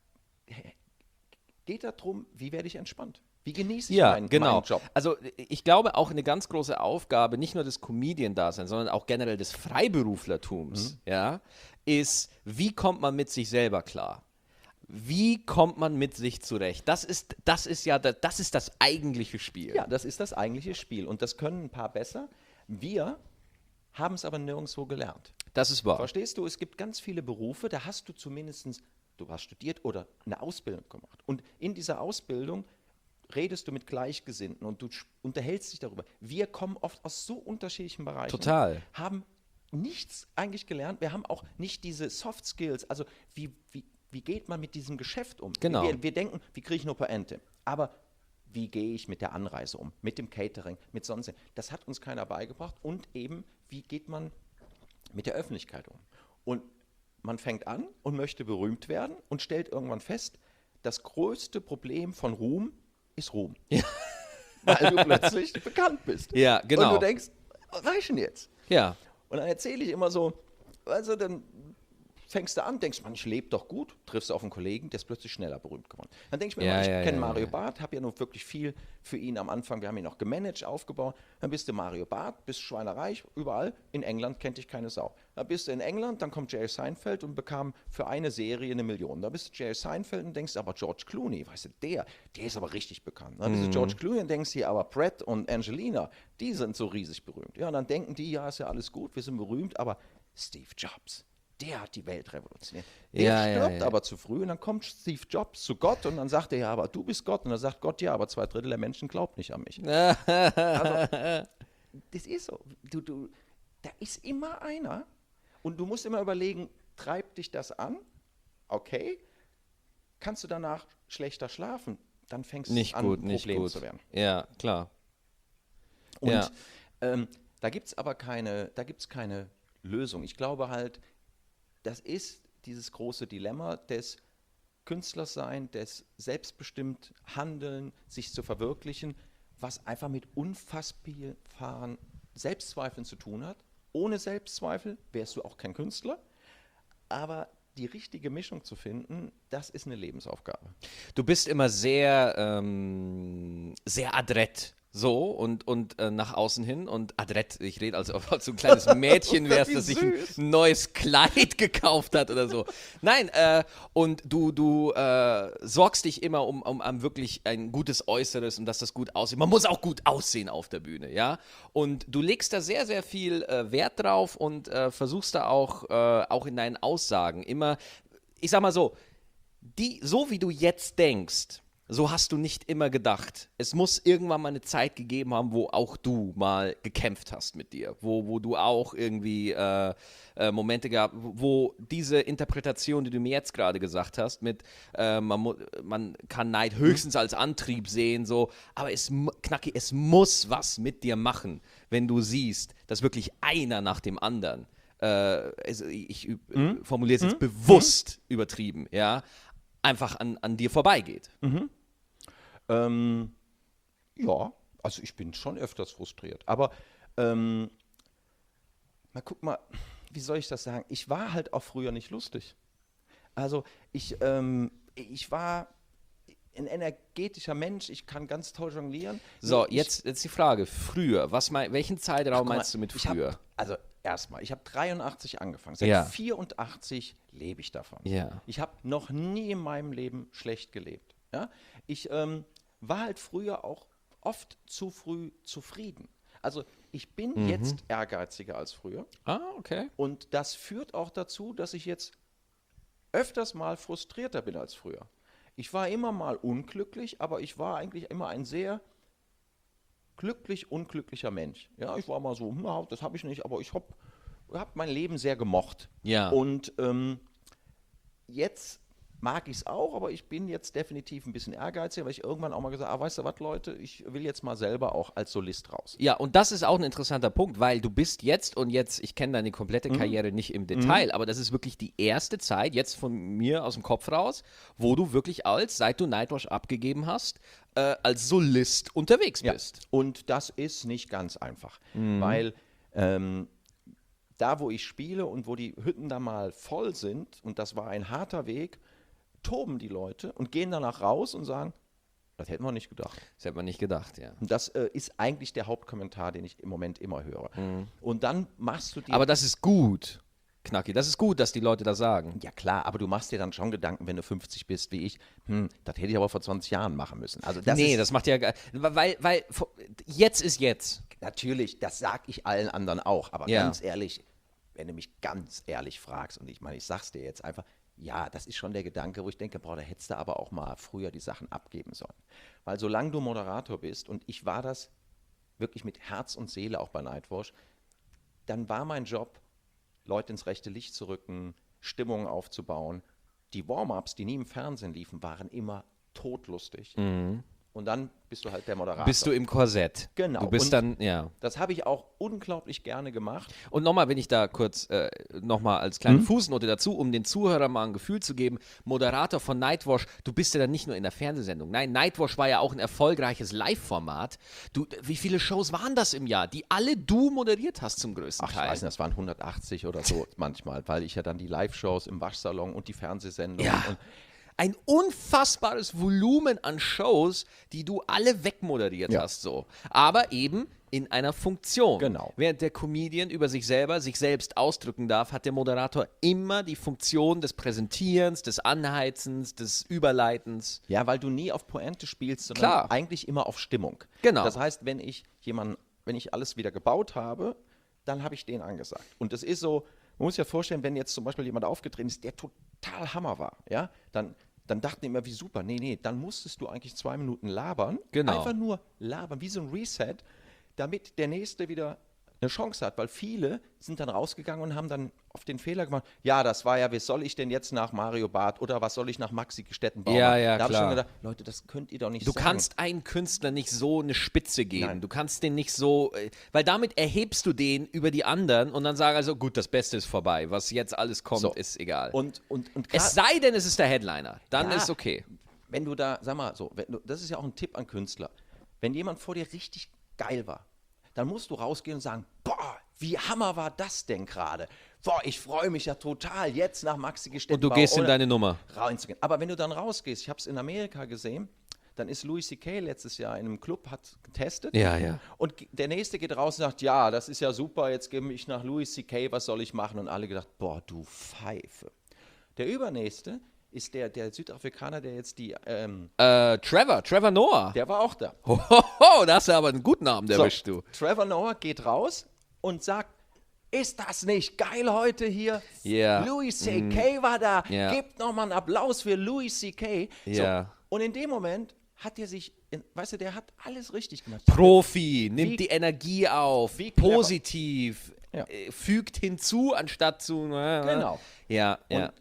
geht darum, wie werde ich entspannt? Wie genieße ich Ja, meinen, genau. meinen Job? Also ich glaube auch eine ganz große Aufgabe, nicht nur des Comedian-Daseins, sondern auch generell des Freiberuflertums, ja, ist, wie kommt man mit sich selber klar? Wie kommt man mit sich zurecht? Das ist, das ist ja das, das ist das eigentliche Spiel. Ja, das ist das eigentliche Spiel. Und das können ein paar besser. Wir haben es aber nirgendwo gelernt. Das ist wahr. Verstehst du, es gibt ganz viele Berufe, da hast du zumindest, du hast studiert oder eine Ausbildung gemacht. Und in dieser Ausbildung redest du mit Gleichgesinnten und du sch- unterhältst dich darüber. Wir kommen oft aus so unterschiedlichen Bereichen. Total. Haben nichts eigentlich gelernt. Wir haben auch nicht diese Soft Skills. Also wie, wie, wie geht man mit diesem Geschäft um? Genau. Wir, wir denken, wie kriege ich nur per Ente? Aber wie gehe ich mit der Anreise um? Mit dem Catering, mit sonst. Das hat uns keiner beigebracht. Und eben, wie geht man mit der Öffentlichkeit um? Und man fängt an und möchte berühmt werden und stellt irgendwann fest, das größte Problem von Ruhm ist Ruhm. Ja. Weil du plötzlich bekannt bist. Ja, genau. Und du denkst, was war ich denn jetzt? Ja. Und dann erzähle ich immer so, also dann fängst du an, denkst, man, ich lebe doch gut, triffst du auf einen Kollegen, der ist plötzlich schneller berühmt geworden. Dann denke ich mir Ja, immer, ich ja, kenne ja, Mario ja. Barth, habe ja noch wirklich viel für ihn am Anfang, wir haben ihn auch gemanagt, aufgebaut. Dann bist du Mario Barth, bist schweinereich, überall. In England kennt dich keine Sau. Dann bist du in England, dann kommt Jerry Seinfeld und bekam für eine Serie eine Million. Da bist du Jerry Seinfeld und denkst, aber George Clooney, weißt du, der, der ist aber richtig bekannt. Dann bist du George Clooney und denkst hier, aber Brad und Angelina, die sind so riesig berühmt. Ja, und dann denken die, ja, ist ja alles gut, wir sind berühmt, aber Steve Jobs, der hat die Welt revolutioniert. Der Ja, ja, stirbt ja. aber zu früh und dann kommt Steve Jobs zu Gott und dann sagt er, ja, aber du bist Gott. Und dann sagt Gott, ja, aber zwei Drittel der Menschen glaubt nicht an mich. Also, das ist so. Du, du, da ist immer einer und du musst immer überlegen, treibt dich das an? Okay. Kannst du danach schlechter schlafen? Dann fängst du Nicht an, gut, ein nicht Problem gut. zu werden. Ja, klar. Und Ja. ähm, da gibt es aber keine, da gibt's keine Lösung. Ich glaube halt, das ist dieses große Dilemma des Künstlersein, des selbstbestimmt Handeln, sich zu verwirklichen, was einfach mit unfassbaren Selbstzweifeln zu tun hat. Ohne Selbstzweifel wärst du auch kein Künstler. Aber die richtige Mischung zu finden, das ist eine Lebensaufgabe. Du bist immer sehr, ähm, sehr adrett. So und, und äh, nach außen hin und adrett, ich rede, als ob du ein kleines Mädchen wärst, Wie das sich süß. ein neues Kleid gekauft hat oder so. Nein, äh, und du, du äh, sorgst dich immer um, um, um wirklich ein gutes Äußeres und dass das gut aussieht. Man muss auch gut aussehen auf der Bühne, ja. Und du legst da sehr, sehr viel äh, Wert drauf und äh, versuchst da auch, äh, auch in deinen Aussagen immer, ich sag mal so, die, so wie du jetzt denkst, so hast du nicht immer gedacht. Es muss irgendwann mal eine Zeit gegeben haben, wo auch du mal gekämpft hast mit dir, wo, wo du auch irgendwie äh, äh, Momente gab, wo diese Interpretation, die du mir jetzt gerade gesagt hast, mit äh, man, mu- man kann Neid höchstens als Antrieb sehen, so, aber es, mu- Knacki, es muss was mit dir machen, wenn du siehst, dass wirklich einer nach dem anderen, äh, also ich üb- Mhm. formuliere es jetzt bewusst übertrieben, ja, einfach an, an dir vorbeigeht. Ähm, ja, also ich bin schon öfters frustriert. Aber ähm, mal guck mal, wie soll ich das sagen? Ich war halt auch früher nicht lustig. Also ich, ähm, ich war ein energetischer Mensch, ich kann ganz toll jonglieren. So, Nur ich, jetzt, jetzt die Frage, früher, was mein, welchen Zeitraum guck mal, meinst du mit ich hab- früher? Also erstmal, ich habe dreiundachtzig angefangen. Seit Ja. vierundachtzig lebe ich davon. Ja. Ich habe noch nie in meinem Leben schlecht gelebt. Ja? Ich ähm, war halt früher auch oft zu früh zufrieden. Also ich bin Mhm. jetzt ehrgeiziger als früher. Ah, okay. Und das führt auch dazu, dass ich jetzt öfters mal frustrierter bin als früher. Ich war immer mal unglücklich, aber ich war eigentlich immer ein sehr glücklich unglücklicher Mensch. Ja, ich war mal so, hm, das habe ich nicht, aber ich habe hab mein Leben sehr gemocht. Ja. Und ähm, jetzt mag ich es auch, aber ich bin jetzt definitiv ein bisschen ehrgeiziger, weil ich irgendwann auch mal gesagt habe, ah, weißt du was, Leute, ich will jetzt mal selber auch als Solist raus. Ja, und das ist auch ein interessanter Punkt, weil du bist jetzt und jetzt, ich kenne deine komplette Karriere nicht im Detail, aber das ist wirklich die erste Zeit, jetzt von mir aus dem Kopf raus, wo du wirklich als, seit du Nightwash abgegeben hast, äh, als Solist unterwegs bist. Und das ist nicht ganz einfach, weil ähm, da, wo ich spiele und wo die Hütten da mal voll sind, und das war ein harter Weg, toben die Leute und gehen danach raus und sagen, das hätten wir nicht gedacht. Das hätte man nicht gedacht, ja. Und das äh, ist eigentlich der Hauptkommentar, den ich im Moment immer höre. Und dann machst du dir... Aber das ist gut, Knacki, das ist gut, dass die Leute das sagen. ja klar, aber du machst dir dann schon Gedanken, wenn du fünfzig bist wie ich, hm, das hätte ich aber vor zwanzig Jahren machen müssen. Also das nee, ist, das macht ja, ge- weil, weil, jetzt ist jetzt. natürlich, das sag ich allen anderen auch, aber Ja. ganz ehrlich, wenn du mich ganz ehrlich fragst, und ich meine, ich sag's dir jetzt einfach, ja, das ist schon der Gedanke, wo ich denke, boah, da hättest du aber auch mal früher die Sachen abgeben sollen. Weil solange du Moderator bist, und ich war das wirklich mit Herz und Seele auch bei Nightwash, dann war mein Job, Leute ins rechte Licht zu rücken, Stimmung aufzubauen. Die Warm-ups, die nie im Fernsehen liefen, waren immer totlustig. Und dann bist du halt der Moderator. Bist du im Korsett. Genau. Du bist Und dann, ja. das habe ich auch unglaublich gerne gemacht. Und nochmal, wenn ich da kurz äh, nochmal als kleine Hm? Fußnote dazu, um den Zuhörern mal ein Gefühl zu geben, Moderator von Nightwash, du bist ja dann nicht nur in der Fernsehsendung. Nein, Nightwash war ja auch ein erfolgreiches Live-Format. Du, wie viele Shows waren das im Jahr, die alle du moderiert hast zum größten Ach, ich Teil? weiß nicht, das waren hundertachtzig oder so manchmal, weil ich ja dann die Live-Shows im Waschsalon und die Fernsehsendung Ja. und Ein unfassbares Volumen an Shows, die du alle wegmoderiert Ja. hast, so. Aber eben in einer Funktion. Genau. Während der Comedian über sich selber sich selbst ausdrücken darf, hat der Moderator immer die Funktion des Präsentierens, des Anheizens, des Überleitens. ja, weil du nie auf Pointe spielst, sondern Klar. eigentlich immer auf Stimmung. Genau. Das heißt, wenn ich jemanden, wenn ich alles wieder gebaut habe, dann habe ich den angesagt. Und das ist so, man muss sich ja vorstellen, wenn jetzt zum Beispiel jemand aufgetreten ist, der total Hammer war, ja, dann, dann dachten die immer, wie super. Nee, nee, dann musstest du eigentlich zwei Minuten labern. Genau. Einfach nur labern, wie so ein Reset, damit der Nächste wieder eine Chance hat, weil viele sind dann rausgegangen und haben dann auf den Fehler gemacht, ja, das war ja, was soll ich denn jetzt nach Mario Barth oder was soll ich nach Maxi Stettenbauer? Ja, ja, da habe ich klar. schon gedacht, Leute, das könnt ihr doch nicht Du sagen. kannst einen Künstler nicht so eine Spitze geben. Nein. Du kannst den nicht so, äh, weil damit erhebst du den über die anderen und dann sag also, gut, das Beste ist vorbei. Was jetzt alles kommt, So. ist egal. Und, und, und es sei denn, es ist der Headliner. Dann Ja. ist okay. wenn du da, sag mal so, wenn du, das ist ja auch ein Tipp an Künstler, wenn jemand vor dir richtig geil war, dann musst du rausgehen und sagen, boah, wie Hammer war das denn gerade? Boah, ich freue mich ja total, jetzt nach Maxi Und Stettenbauer du gehst in oder deine Nummer. reinzugehen. Aber wenn du dann rausgehst, ich habe es in Amerika gesehen, dann ist Louis C K letztes Jahr in einem Club, hat getestet. Ja, ja. Und g- der Nächste geht raus und sagt, ja, das ist ja super, jetzt gehe ich nach Louis C K, was soll ich machen? Und alle gedacht, boah, du Pfeife. Der Übernächste ist der, der Südafrikaner, der jetzt die, ähm, Äh, Trevor, Trevor Noah. der war auch da. Hohoho, da hast du aber einen guten Namen So, erwischt, du. Trevor Noah geht raus und sagt, ist das nicht geil heute hier? Ja. Louis C K war da. Ja. Gebt nochmal einen Applaus für Louis C K. Ja. So. Und in dem Moment hat er sich, in, weißt du, der hat alles richtig gemacht. Profi, nimmt Wie- die Energie auf, wie clever. positiv, Ja. äh, fügt hinzu, anstatt zu. Äh, Genau. Ja, Und ja.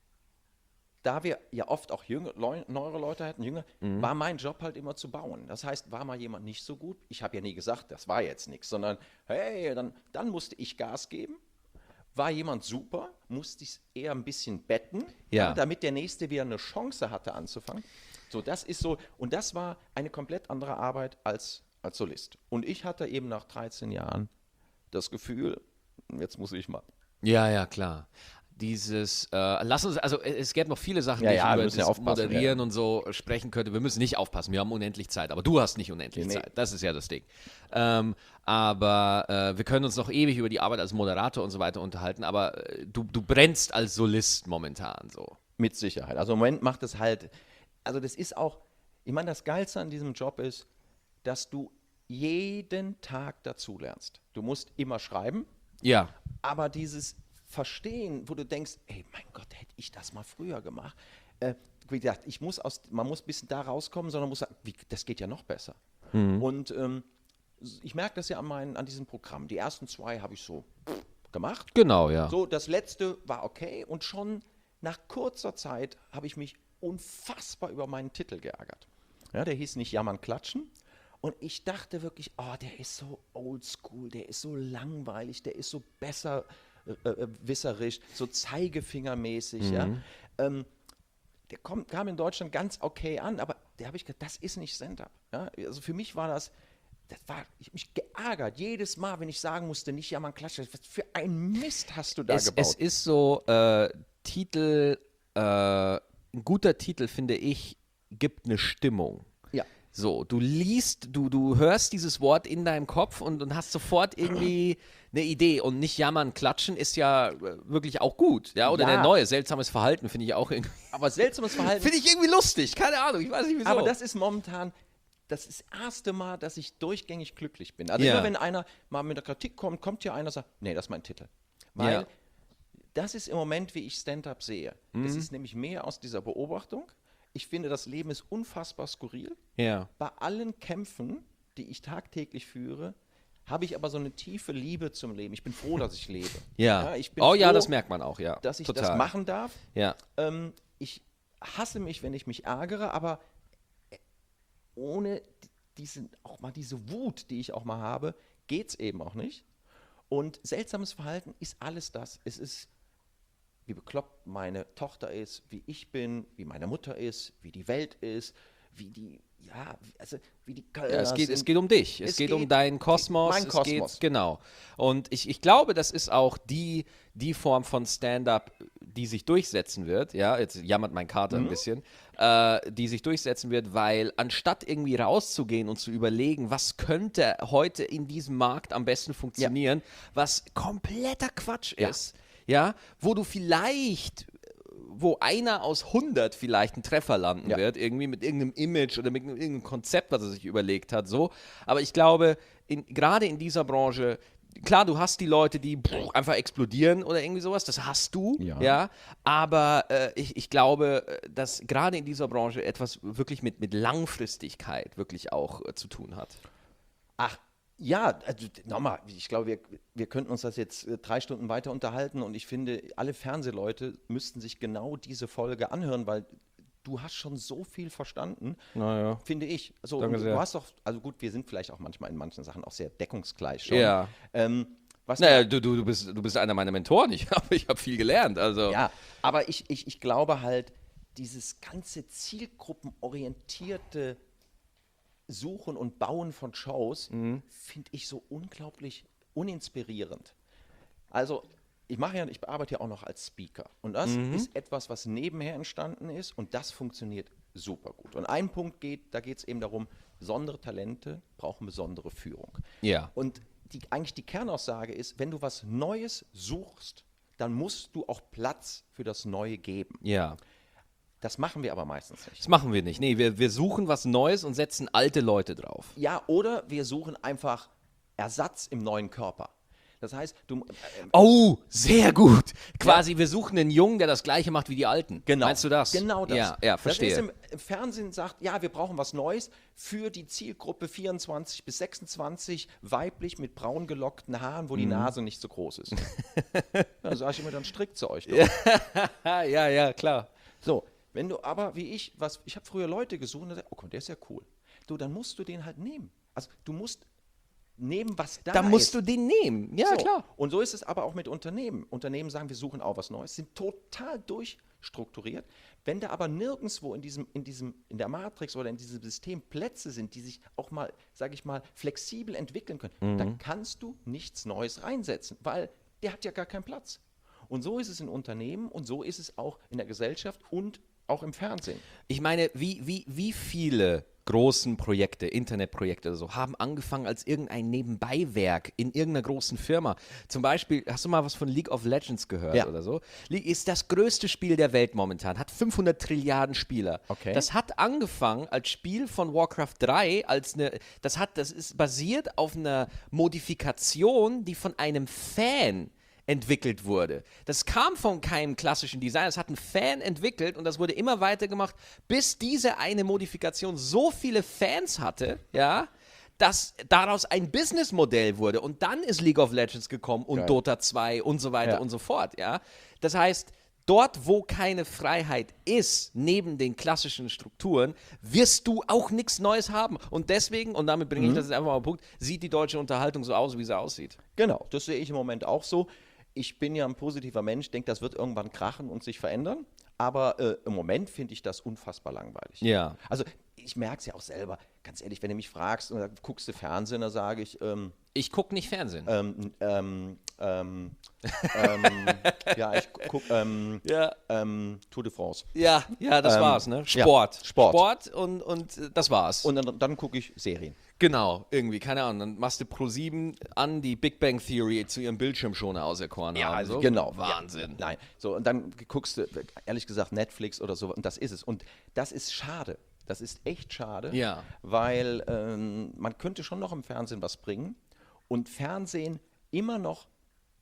da wir ja oft auch jüngere, Leu neuere Leute hatten, jünger, Mhm. war mein Job halt immer zu bauen. Das heißt, war mal jemand nicht so gut, ich habe ja nie gesagt, das war jetzt nichts, sondern hey, dann, dann musste ich Gas geben. War jemand super, musste ich es eher ein bisschen betten, Ja. damit der Nächste wieder eine Chance hatte anzufangen. So, das ist so, und das war eine komplett andere Arbeit als, als Solist. Und ich hatte eben nach dreizehn Jahren das Gefühl, jetzt muss ich mal. Ja, ja, klar. Dieses, äh, lass uns, also äh, es gäbe noch viele Sachen, Ja, die ich ja, wir über müssen ja das aufpassen, Moderieren ja. und so sprechen könnte. Wir müssen nicht aufpassen, wir haben unendlich Zeit, aber du hast nicht unendlich Nee, nee. Zeit. Das ist ja das Ding. Ähm, aber äh, wir können uns noch ewig über die Arbeit als Moderator und so weiter unterhalten, aber äh, du, du brennst als Solist momentan so. Mit Sicherheit. Also im Moment macht es halt, also das ist auch, ich meine, das Geilste an diesem Job ist, dass du jeden Tag dazulernst. Du musst immer schreiben, Ja. aber dieses Verstehen, wo du denkst, ey, mein Gott, hätte ich das mal früher gemacht. Äh, wie gesagt, ich muss aus, man muss ein bisschen da rauskommen, sondern muss sagen, wie, das geht ja noch besser. Und ähm, ich merke das ja an, meinen, an diesem Programm. Die ersten zwei habe ich so gemacht. Genau, ja. So, das letzte war okay und schon nach kurzer Zeit habe ich mich unfassbar über meinen Titel geärgert. Ja, der hieß nicht Jammern, Klatschen. Und ich dachte wirklich, oh, der ist so oldschool, der ist so langweilig, der ist so besser äh, äh, wisserisch, so zeigefingermäßig. Ja. Ähm, der kommt, kam in Deutschland ganz okay an, aber der habe ich gedacht, das ist nicht Stand-up. Ja. Also für mich war das, das war, ich hab mich geärgert, jedes Mal, wenn ich sagen musste, nicht Jammern, Klatschen, was für ein Mist hast du da Es, gebaut. es ist so, äh, Titel, äh, ein guter Titel, finde ich, gibt eine Stimmung. Ja. So, du liest, du, du hörst dieses Wort in deinem Kopf und, und hast sofort irgendwie eine Idee. Und nicht jammern, klatschen ist ja äh, wirklich auch gut. Ja, oder Ja. der neue, seltsames Verhalten finde ich auch irgendwie, Aber seltsames Verhalten. finde ich irgendwie lustig. Keine Ahnung, ich weiß nicht wieso. Aber das ist momentan das, ist das erste Mal, dass ich durchgängig glücklich bin. Also Ja. immer wenn einer mal mit der Kritik kommt, kommt hier einer und sagt, nee, das ist mein Titel. Weil Ja. das ist im Moment, wie ich Stand-up sehe. Das ist nämlich mehr aus dieser Beobachtung. Ich finde, das Leben ist unfassbar skurril. ja. Bei allen Kämpfen, die ich tagtäglich führe, habe ich aber so eine tiefe Liebe zum Leben. Ich bin froh, dass ich lebe. Ja. ich bin oh ja, froh, das merkt man auch, ja. dass ich Total. das machen darf. Ja. Ähm, ich hasse mich, wenn ich mich ärgere, aber ohne diese, auch mal diese Wut, die ich auch mal habe, geht es eben auch nicht. Und seltsames Verhalten ist alles das. Es ist, wie bekloppt meine Tochter ist, wie ich bin, wie meine Mutter ist, wie die Welt ist, wie die, ja, also wie die Kölner Ja, es, geht, sind. es geht um dich, es, Es geht, geht um deinen Kosmos. mein es Kosmos. Geht, genau. Und ich, ich glaube, das ist auch die, die Form von Stand-up, die sich durchsetzen wird. Ja, jetzt jammert mein Kater Mhm. ein bisschen. Äh, die sich durchsetzen wird, weil anstatt irgendwie rauszugehen und zu überlegen, was könnte heute in diesem Markt am besten funktionieren, was kompletter Quatsch Ja. ist, ja, wo du vielleicht wo einer aus hundert vielleicht einen Treffer landen Ja. wird, irgendwie mit irgendeinem Image oder mit irgendeinem Konzept, was er sich überlegt hat, so. Aber ich glaube, in, gerade in dieser Branche, klar, du hast die Leute, die pff, einfach explodieren oder irgendwie sowas, das hast du, ja, Ja. aber äh, ich, ich glaube, äh, dass gerade in dieser Branche etwas wirklich mit, mit Langfristigkeit wirklich auch äh, zu tun hat. Ach, ja, also nochmal, ich glaube, wir, wir könnten uns das jetzt äh, drei Stunden weiter unterhalten und ich finde, alle Fernsehleute müssten sich genau diese Folge anhören, weil du hast schon so viel verstanden, Naja. finde ich. Also, Danke und sehr. du hast doch, also gut, wir sind vielleicht auch manchmal in manchen Sachen auch sehr deckungsgleich schon. Ja. Ähm, was Naja, mir- du, du, du, bist, du bist einer meiner Mentoren. Ich habe ich hab viel gelernt. Also. Ja, aber ich, ich, ich glaube halt, dieses ganze zielgruppenorientierte Suchen und Bauen von Shows finde ich so unglaublich uninspirierend. Also ich mache ja, ich arbeite ja auch noch als Speaker und das ist etwas, was nebenher entstanden ist und das funktioniert super gut. Und ein Punkt geht, da geht es eben darum, besondere Talente brauchen besondere Führung. Ja. Und die, eigentlich die Kernaussage ist, wenn du was Neues suchst, dann musst du auch Platz für das Neue geben. Ja. Das machen wir aber meistens nicht. Das machen wir nicht. Nee, wir, wir suchen was Neues und setzen alte Leute drauf. Ja, oder wir suchen einfach Ersatz im neuen Körper. Das heißt, du. Äh, Oh, sehr gut. Quasi, wir suchen einen Jungen, der das Gleiche macht wie die Alten. Genau. Meinst du das? Genau das. Ja, ja, verstehe. Das ist im, im Fernsehen sagt, ja, wir brauchen was Neues für die Zielgruppe vierundzwanzig bis sechsundzwanzig, weiblich mit braun gelockten Haaren, wo die Nase nicht so groß ist. Da sage ich immer, dann strickt sie euch doch. Ah, ja, ja, klar. So, wenn du aber wie ich, was, ich habe früher Leute gesucht und gesagt, oh komm, der ist ja cool. Du, dann musst du den halt nehmen. Also du musst nehmen, was da Da ist. musst du den nehmen. Ja, So. klar. Und so ist es aber auch mit Unternehmen. Unternehmen sagen, wir suchen auch was Neues, sind total durchstrukturiert. Wenn da aber nirgendwo in diesem, in diesem, in der Matrix oder in diesem System Plätze sind, die sich auch mal, sage ich mal, flexibel entwickeln können, Mhm. dann kannst du nichts Neues reinsetzen, weil der hat ja gar keinen Platz. Und so ist es in Unternehmen und so ist es auch in der Gesellschaft und auch im Fernsehen. Ich meine, wie, wie, wie viele großen Projekte, Internetprojekte oder so, haben angefangen als irgendein Nebenbeiwerk in irgendeiner großen Firma. Zum Beispiel, hast du mal was von League of Legends gehört Ja. oder so? League ist das größte Spiel der Welt momentan, hat fünfhundert Trilliarden Spieler. Okay. Das hat angefangen als Spiel von Warcraft drei, als eine, das hat, das ist basiert auf einer Modifikation, die von einem Fan entwickelt wurde. Das kam von keinem klassischen Design, das hat ein Fan entwickelt und das wurde immer weiter gemacht, bis diese eine Modifikation so viele Fans hatte, ja, dass daraus ein Businessmodell wurde und dann ist League of Legends gekommen und Geil. Dota zwei und so weiter Ja. und so fort, ja. Das heißt, dort, wo keine Freiheit ist, neben den klassischen Strukturen, wirst du auch nichts Neues haben. Und deswegen, und damit bringe ich das jetzt einfach mal auf den Punkt, sieht die deutsche Unterhaltung so aus, wie sie aussieht. Genau, das sehe ich im Moment auch so. Ich bin ja ein positiver Mensch, denke, das wird irgendwann krachen und sich verändern. Aber äh, im Moment finde ich das unfassbar langweilig. Ja. Also ich merke es ja auch selber. Ganz ehrlich, wenn du mich fragst, und dann guckst du Fernsehen, dann sage ich, ähm, Ich gucke nicht Fernsehen. ähm, ähm, ähm, ähm, ja, ich gucke ähm, Ja. ähm, Tour de France. Ja, ja, das Ähm, war's, ne? ja, Sport. Sport. Sport und, und äh, das war's. Und dann, dann gucke ich Serien. genau, irgendwie, keine Ahnung. Dann machst du Pro sieben an, die Big Bang Theory zu ihrem Bildschirmschoner auserkoren haben. So. genau. Wahnsinn. Ja, nein, so und dann guckst du, ehrlich gesagt, Netflix oder so, und das ist es. Und das ist schade. Das ist echt schade, Ja. weil ähm, man könnte schon noch im Fernsehen was bringen und Fernsehen immer noch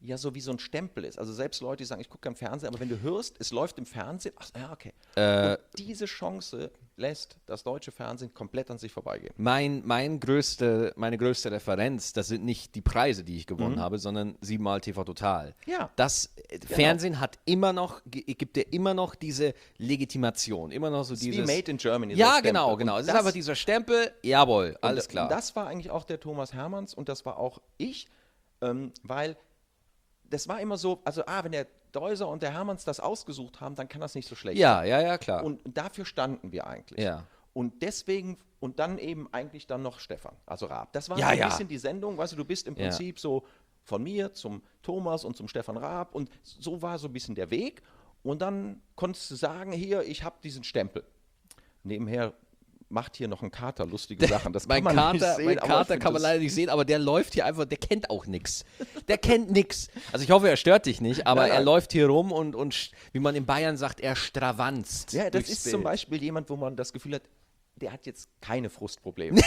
ja so wie so ein Stempel ist. Also selbst Leute, die sagen, ich gucke kein Fernsehen, aber wenn du hörst, es läuft im Fernsehen, ach ja, okay. Äh, und diese Chance lässt das deutsche Fernsehen komplett an sich vorbeigehen. Mein, mein größte, meine größte Referenz, das sind nicht die Preise, die ich gewonnen mhm. habe, sondern siebenmal T V Total. Ja. Das äh, genau. Fernsehen hat immer noch, gibt dir immer noch diese Legitimation, immer noch so das dieses... Ist wie Made in Germany. Ja, genau, genau. Es ist einfach dieser Stempel, jawohl, alles und, klar. Und das war eigentlich auch der Thomas Hermanns und das war auch ich, ähm, weil das war immer so, also ah, wenn der Deuser und der Hermanns das ausgesucht haben, dann kann das nicht so schlecht ja, sein. Ja, ja, klar. Und dafür standen wir eigentlich. Ja. Und deswegen, und dann eben eigentlich dann noch Stefan, also Raab. Das war ja, so ein ja. bisschen die Sendung, weißt du, du bist im Prinzip ja. so von mir zum Thomas und zum Stefan Raab und so war so ein bisschen der Weg. Und dann konntest du sagen, hier, ich habe diesen Stempel. Nebenher macht hier noch ein Kater lustige Sachen. Das mein kann man Kater, nicht sehen, mein Kater kann man leider nicht sehen, aber der läuft hier einfach, der kennt auch nichts. Der kennt nichts. Also ich hoffe, er stört dich nicht, aber nein, nein. er läuft hier rum und, und, wie man in Bayern sagt, er stravanzt. Ja, das ist Bild. Zum Beispiel jemand, wo man das Gefühl hat, der hat jetzt keine Frustprobleme.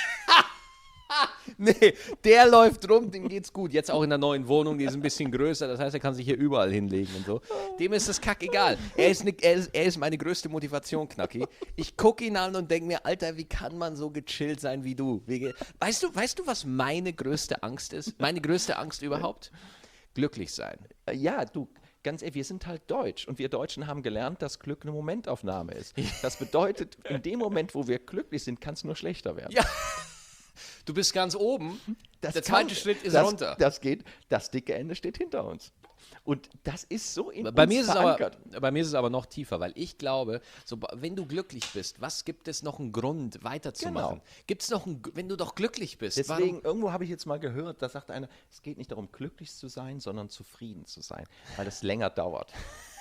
Nee, der läuft rum, dem geht's gut. Jetzt auch in der neuen Wohnung, die ist ein bisschen größer, das heißt, er kann sich hier überall hinlegen und so. Dem ist das kackegal. Er ist, ne, er, ist, er ist meine größte Motivation, Knacki. Ich gucke ihn an und denke mir, Alter, wie kann man so gechillt sein wie du? Wie, weißt du, weißt du, was meine größte Angst ist? Meine größte Angst überhaupt? Glücklich sein. Ja, du, ganz ehrlich, wir sind halt deutsch und wir Deutschen haben gelernt, dass Glück eine Momentaufnahme ist. Das bedeutet, in dem Moment, wo wir glücklich sind, kann es nur schlechter werden. Ja. Du bist ganz oben, das der zweite kann, Schritt ist das, runter. Das geht, das dicke Ende steht hinter uns. Und das ist so in bei uns mir ist verankert. Es aber, bei mir ist es aber noch tiefer, weil ich glaube, so, wenn du glücklich bist, was gibt es noch einen Grund, weiterzumachen? Genau. Gibt es noch einen, wenn du doch glücklich bist? Deswegen, warum? Irgendwo habe ich jetzt mal gehört, da sagt einer, es geht nicht darum, glücklich zu sein, sondern zufrieden zu sein, weil das länger dauert.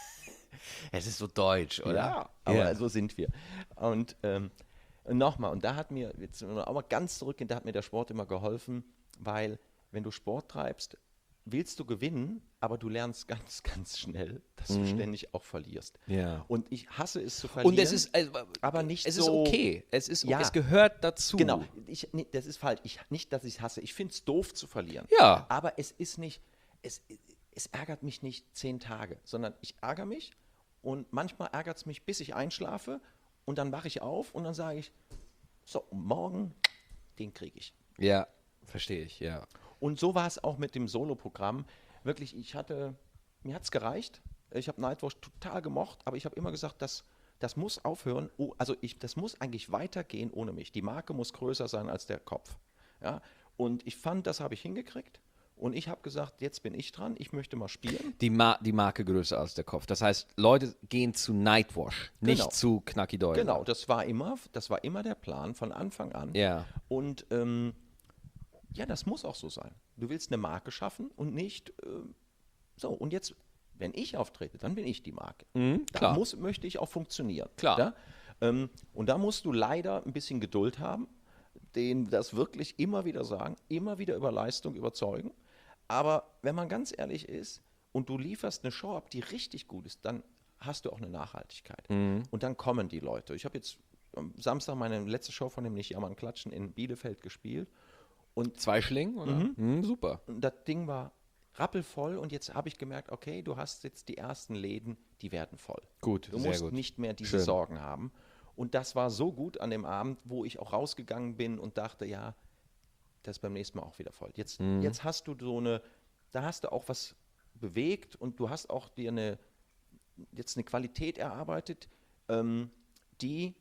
Es ist so deutsch, oder? Ja, aber ja. so sind wir. Und ähm, nochmal, und da hat mir, jetzt auch mal ganz zurückgehen, da hat mir der Sport immer geholfen, weil wenn du Sport treibst, willst du gewinnen, aber du lernst ganz, ganz schnell, dass mhm. du ständig auch verlierst. Ja. Und ich hasse es zu verlieren. Und es ist, also, aber nicht es so, ist okay. Es ist, ja, es gehört dazu. Genau. Ich, nee, das ist falsch. Ich, nicht, dass ich es hasse. Ich finde es doof zu verlieren. Ja. Aber es ist nicht, es, es ärgert mich nicht zehn Tage, sondern ich ärgere mich und manchmal ärgert es mich, bis ich einschlafe und dann wache ich auf und dann sage ich, so, morgen, den kriege ich. Ja, verstehe ich, ja. Und so war es auch mit dem Solo-Programm. Wirklich, ich hatte, mir hat es gereicht. Ich habe Nightwatch total gemocht, aber ich habe immer gesagt, das, das muss aufhören. Oh, also ich, das muss eigentlich weitergehen ohne mich. Die Marke muss größer sein als der Kopf. Ja? Und ich fand, das habe ich hingekriegt. Und ich habe gesagt, jetzt bin ich dran, ich möchte mal spielen. Die, Ma- die Marke größer als der Kopf. Das heißt, Leute gehen zu Nightwash, nicht genau. zu Knacki Deuser. Genau, das war immer, das war immer der Plan von Anfang an. Ja. Und ähm, ja, das muss auch so sein. Du willst eine Marke schaffen und nicht äh, so. Und jetzt, wenn ich auftrete, dann bin ich die Marke. Mhm, klar. Da muss, möchte ich auch funktionieren. Klar. Ja? Ähm, und da musst du leider ein bisschen Geduld haben, denen das wirklich immer wieder sagen, immer wieder über Leistung überzeugen. Aber wenn man ganz ehrlich ist und du lieferst eine Show ab, die richtig gut ist, dann hast du auch eine Nachhaltigkeit. Mhm. Und dann kommen die Leute. Ich habe jetzt am Samstag meine letzte Show von dem Nicht Jammern Klatschen in Bielefeld gespielt. Und Zweischling, oder? Mhm. Mhm, super. Und das Ding war rappelvoll und jetzt habe ich gemerkt, okay, du hast jetzt die ersten Läden, die werden voll. Gut, Du sehr musst gut. nicht mehr diese Schön. Sorgen haben. Und das war so gut an dem Abend, wo ich auch rausgegangen bin und dachte, ja, das ist beim nächsten Mal auch wieder voll. Jetzt, Mhm. jetzt hast du so eine, da hast du auch was bewegt und du hast auch dir eine, jetzt eine Qualität erarbeitet, ähm, die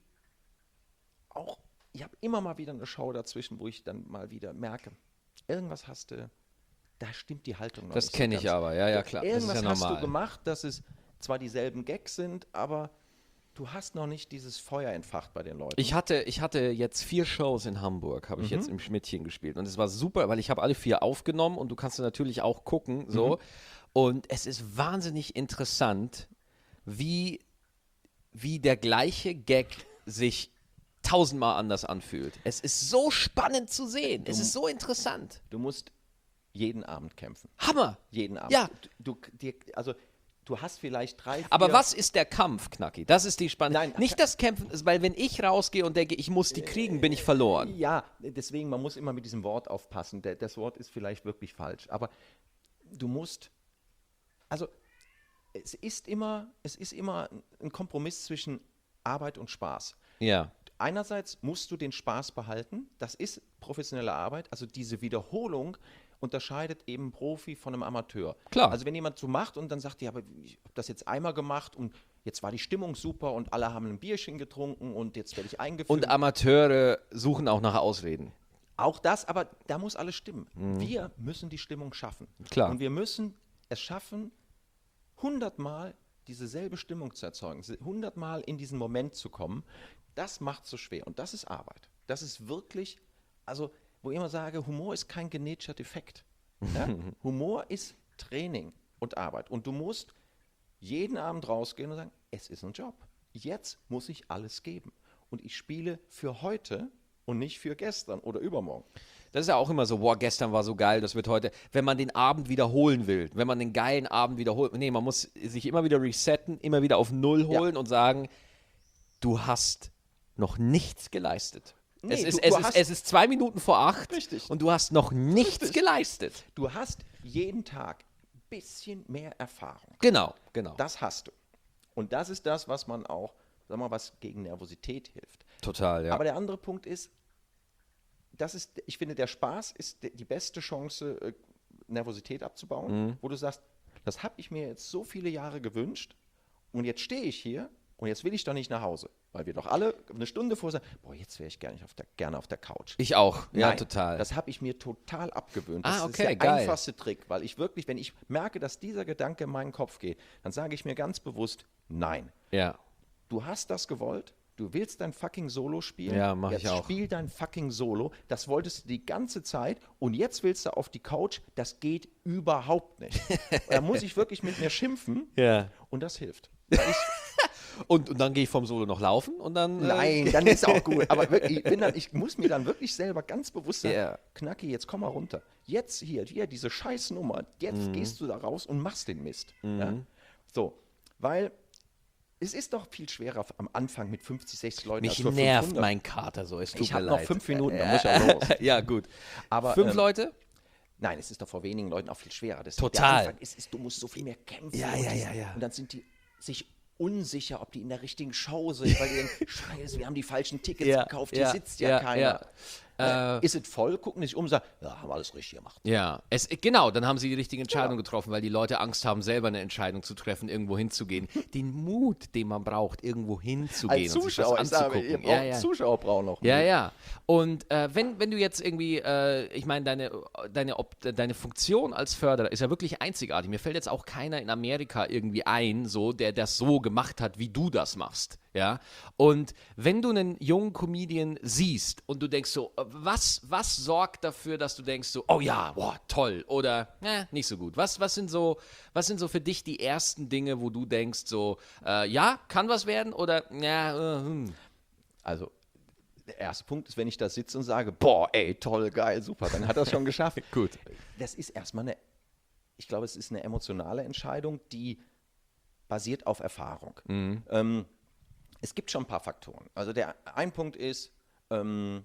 auch, ich habe immer mal wieder eine Show dazwischen, wo ich dann mal wieder merke, irgendwas hast du, da stimmt die Haltung noch Das nicht so kenne ich ganz. aber, ja, ja, klar. Das ist Irgendwas ja hast normal. du gemacht, dass es zwar dieselben Gags sind, aber du hast noch nicht dieses Feuer entfacht bei den Leuten. Ich hatte, ich hatte jetzt vier Shows in Hamburg, habe ich Mhm. jetzt im Schmidtchen gespielt. Und es war super, weil ich habe alle vier aufgenommen und du kannst natürlich auch gucken. So. Mhm. Und es ist wahnsinnig interessant, wie, wie der gleiche Gag sich tausendmal anders anfühlt. Es ist so spannend zu sehen. Es ist so interessant. Du musst jeden Abend kämpfen. Hammer. Jeden Abend. Ja. Du, du, dir, also du hast vielleicht drei, vier... Aber was ist der Kampf, Knacki? Das ist die Spannung. Nein, Nicht das Kämpfen, weil wenn ich rausgehe und denke, ich muss die kriegen, bin ich verloren. Ja, deswegen, man muss immer mit diesem Wort aufpassen. Der, das Wort ist vielleicht wirklich falsch. Aber du musst, also es ist immer, es ist immer ein Kompromiss zwischen Arbeit und Spaß. Ja. Einerseits musst du den Spaß behalten, das ist professionelle Arbeit, also diese Wiederholung unterscheidet eben Profi von einem Amateur. Klar. Also wenn jemand so macht und dann sagt, ja, aber ich habe das jetzt einmal gemacht und jetzt war die Stimmung super und alle haben ein Bierchen getrunken und jetzt werde ich eingefilmt. Und Amateure suchen auch nach Ausreden. Auch das, aber da muss alles stimmen. Mhm. Wir müssen die Stimmung schaffen. Klar. Und wir müssen es schaffen, hundertmal diese selbe Stimmung zu erzeugen, hundertmal in diesen Moment zu kommen. Das macht es so schwer und das ist Arbeit. Das ist wirklich, also wo ich immer sage, Humor ist kein genetischer Defekt. Ja? Humor ist Training und Arbeit. Und du musst jeden Abend rausgehen und sagen, es ist ein Job. Jetzt muss ich alles geben. Und ich spiele für heute und nicht für gestern oder übermorgen. Das ist ja auch immer so, boah, gestern war so geil, das wird heute, wenn man den Abend wiederholen will, wenn man den geilen Abend wiederholt, nee, man muss sich immer wieder resetten, immer wieder auf Null holen ja. und sagen, du hast noch nichts geleistet. Nee, es, ist, du, du es, ist, es ist zwei Minuten vor acht richtig. und du hast noch nichts richtig. geleistet. Du hast jeden Tag ein bisschen mehr Erfahrung. Genau, genau. Das hast du. Und das ist das, was man auch, sag mal, was gegen Nervosität hilft. Total, ja. Aber der andere Punkt ist, das ist, ich finde, der Spaß ist die beste Chance, Nervosität abzubauen, mhm. wo du sagst, das habe ich mir jetzt so viele Jahre gewünscht und jetzt stehe ich hier und jetzt will ich doch nicht nach Hause. Weil wir doch alle eine Stunde vorher sagen, boah, jetzt wäre ich gerne auf, der, gerne auf der Couch. Ich auch, ja, Nein, total. Das habe ich mir total abgewöhnt. Das ah, okay, ist der geil. einfachste Trick, weil ich wirklich, wenn ich merke, dass dieser Gedanke in meinen Kopf geht, dann sage ich mir ganz bewusst, nein. Ja. Du hast das gewollt, du willst dein fucking Solo spielen. Ja, mach ich auch. Jetzt spiel dein fucking Solo, das wolltest du die ganze Zeit und jetzt willst du auf die Couch, das geht überhaupt nicht. Da muss ich wirklich mit mir schimpfen ja. und das hilft. Ich Und, und dann gehe ich vom Solo noch laufen und dann... Nein, äh, dann ist auch gut. Aber wirklich, ich, bin dann, ich muss mir dann wirklich selber ganz bewusst sagen, yeah. Knacki, jetzt komm mal runter. Jetzt hier, hier diese Scheißnummer, jetzt mm. gehst du da raus und machst den Mist. Mm. Ja? So, weil es ist doch viel schwerer am Anfang mit fünfzig, sechzig Leuten. Mich als nervt fünfhundert. Mein Kater so, es tut ich mir leid. Ich habe noch fünf Minuten, dann muss ich auch los. Ja, gut. Aber, fünf ähm, Leute? Nein, es ist doch vor wenigen Leuten auch viel schwerer. Das Total. Ist, ist, du musst so viel mehr kämpfen. Ja, ja, ja, ja. Und dann sind die sich unsicher, ob die in der richtigen Show sind, weil die denken, scheiße, wir haben die falschen Tickets ja, gekauft, hier ja, sitzt ja, ja keiner. Ja. Äh, ist es voll? Gucken sich um und sagen, ja, haben wir alles richtig gemacht. Ja, es, genau, dann haben sie die richtige Entscheidung ja. getroffen, weil die Leute Angst haben, selber eine Entscheidung zu treffen, irgendwo hinzugehen. Den Mut, den man braucht, irgendwo hinzugehen Als Zuschauer, und sich was anzugucken. Ich sage, ihr ja, ja. Zuschauer brauchen noch Ja, Mut. ja. Und äh, wenn, wenn du jetzt irgendwie, äh, ich meine, deine, deine, deine Funktion als Förderer ist ja wirklich einzigartig. Mir fällt jetzt auch keiner in Amerika irgendwie ein, so, der das so gemacht hat, wie du das machst. Ja, und wenn du einen jungen Comedian siehst und du denkst so, was, was sorgt dafür, dass du denkst so, oh ja, boah, toll, oder äh, nicht so gut. Was, was, sind so, was sind so für dich die ersten Dinge, wo du denkst so, äh, ja, kann was werden oder ja, äh, hm. Also, der erste Punkt ist, wenn ich da sitze und sage, boah, ey, toll, geil, super, dann hat er es schon geschafft. Gut. Das ist erstmal eine, ich glaube, es ist eine emotionale Entscheidung, die basiert auf Erfahrung. Mhm. Ähm, Es gibt schon ein paar Faktoren. Also der ein Punkt ist, ähm,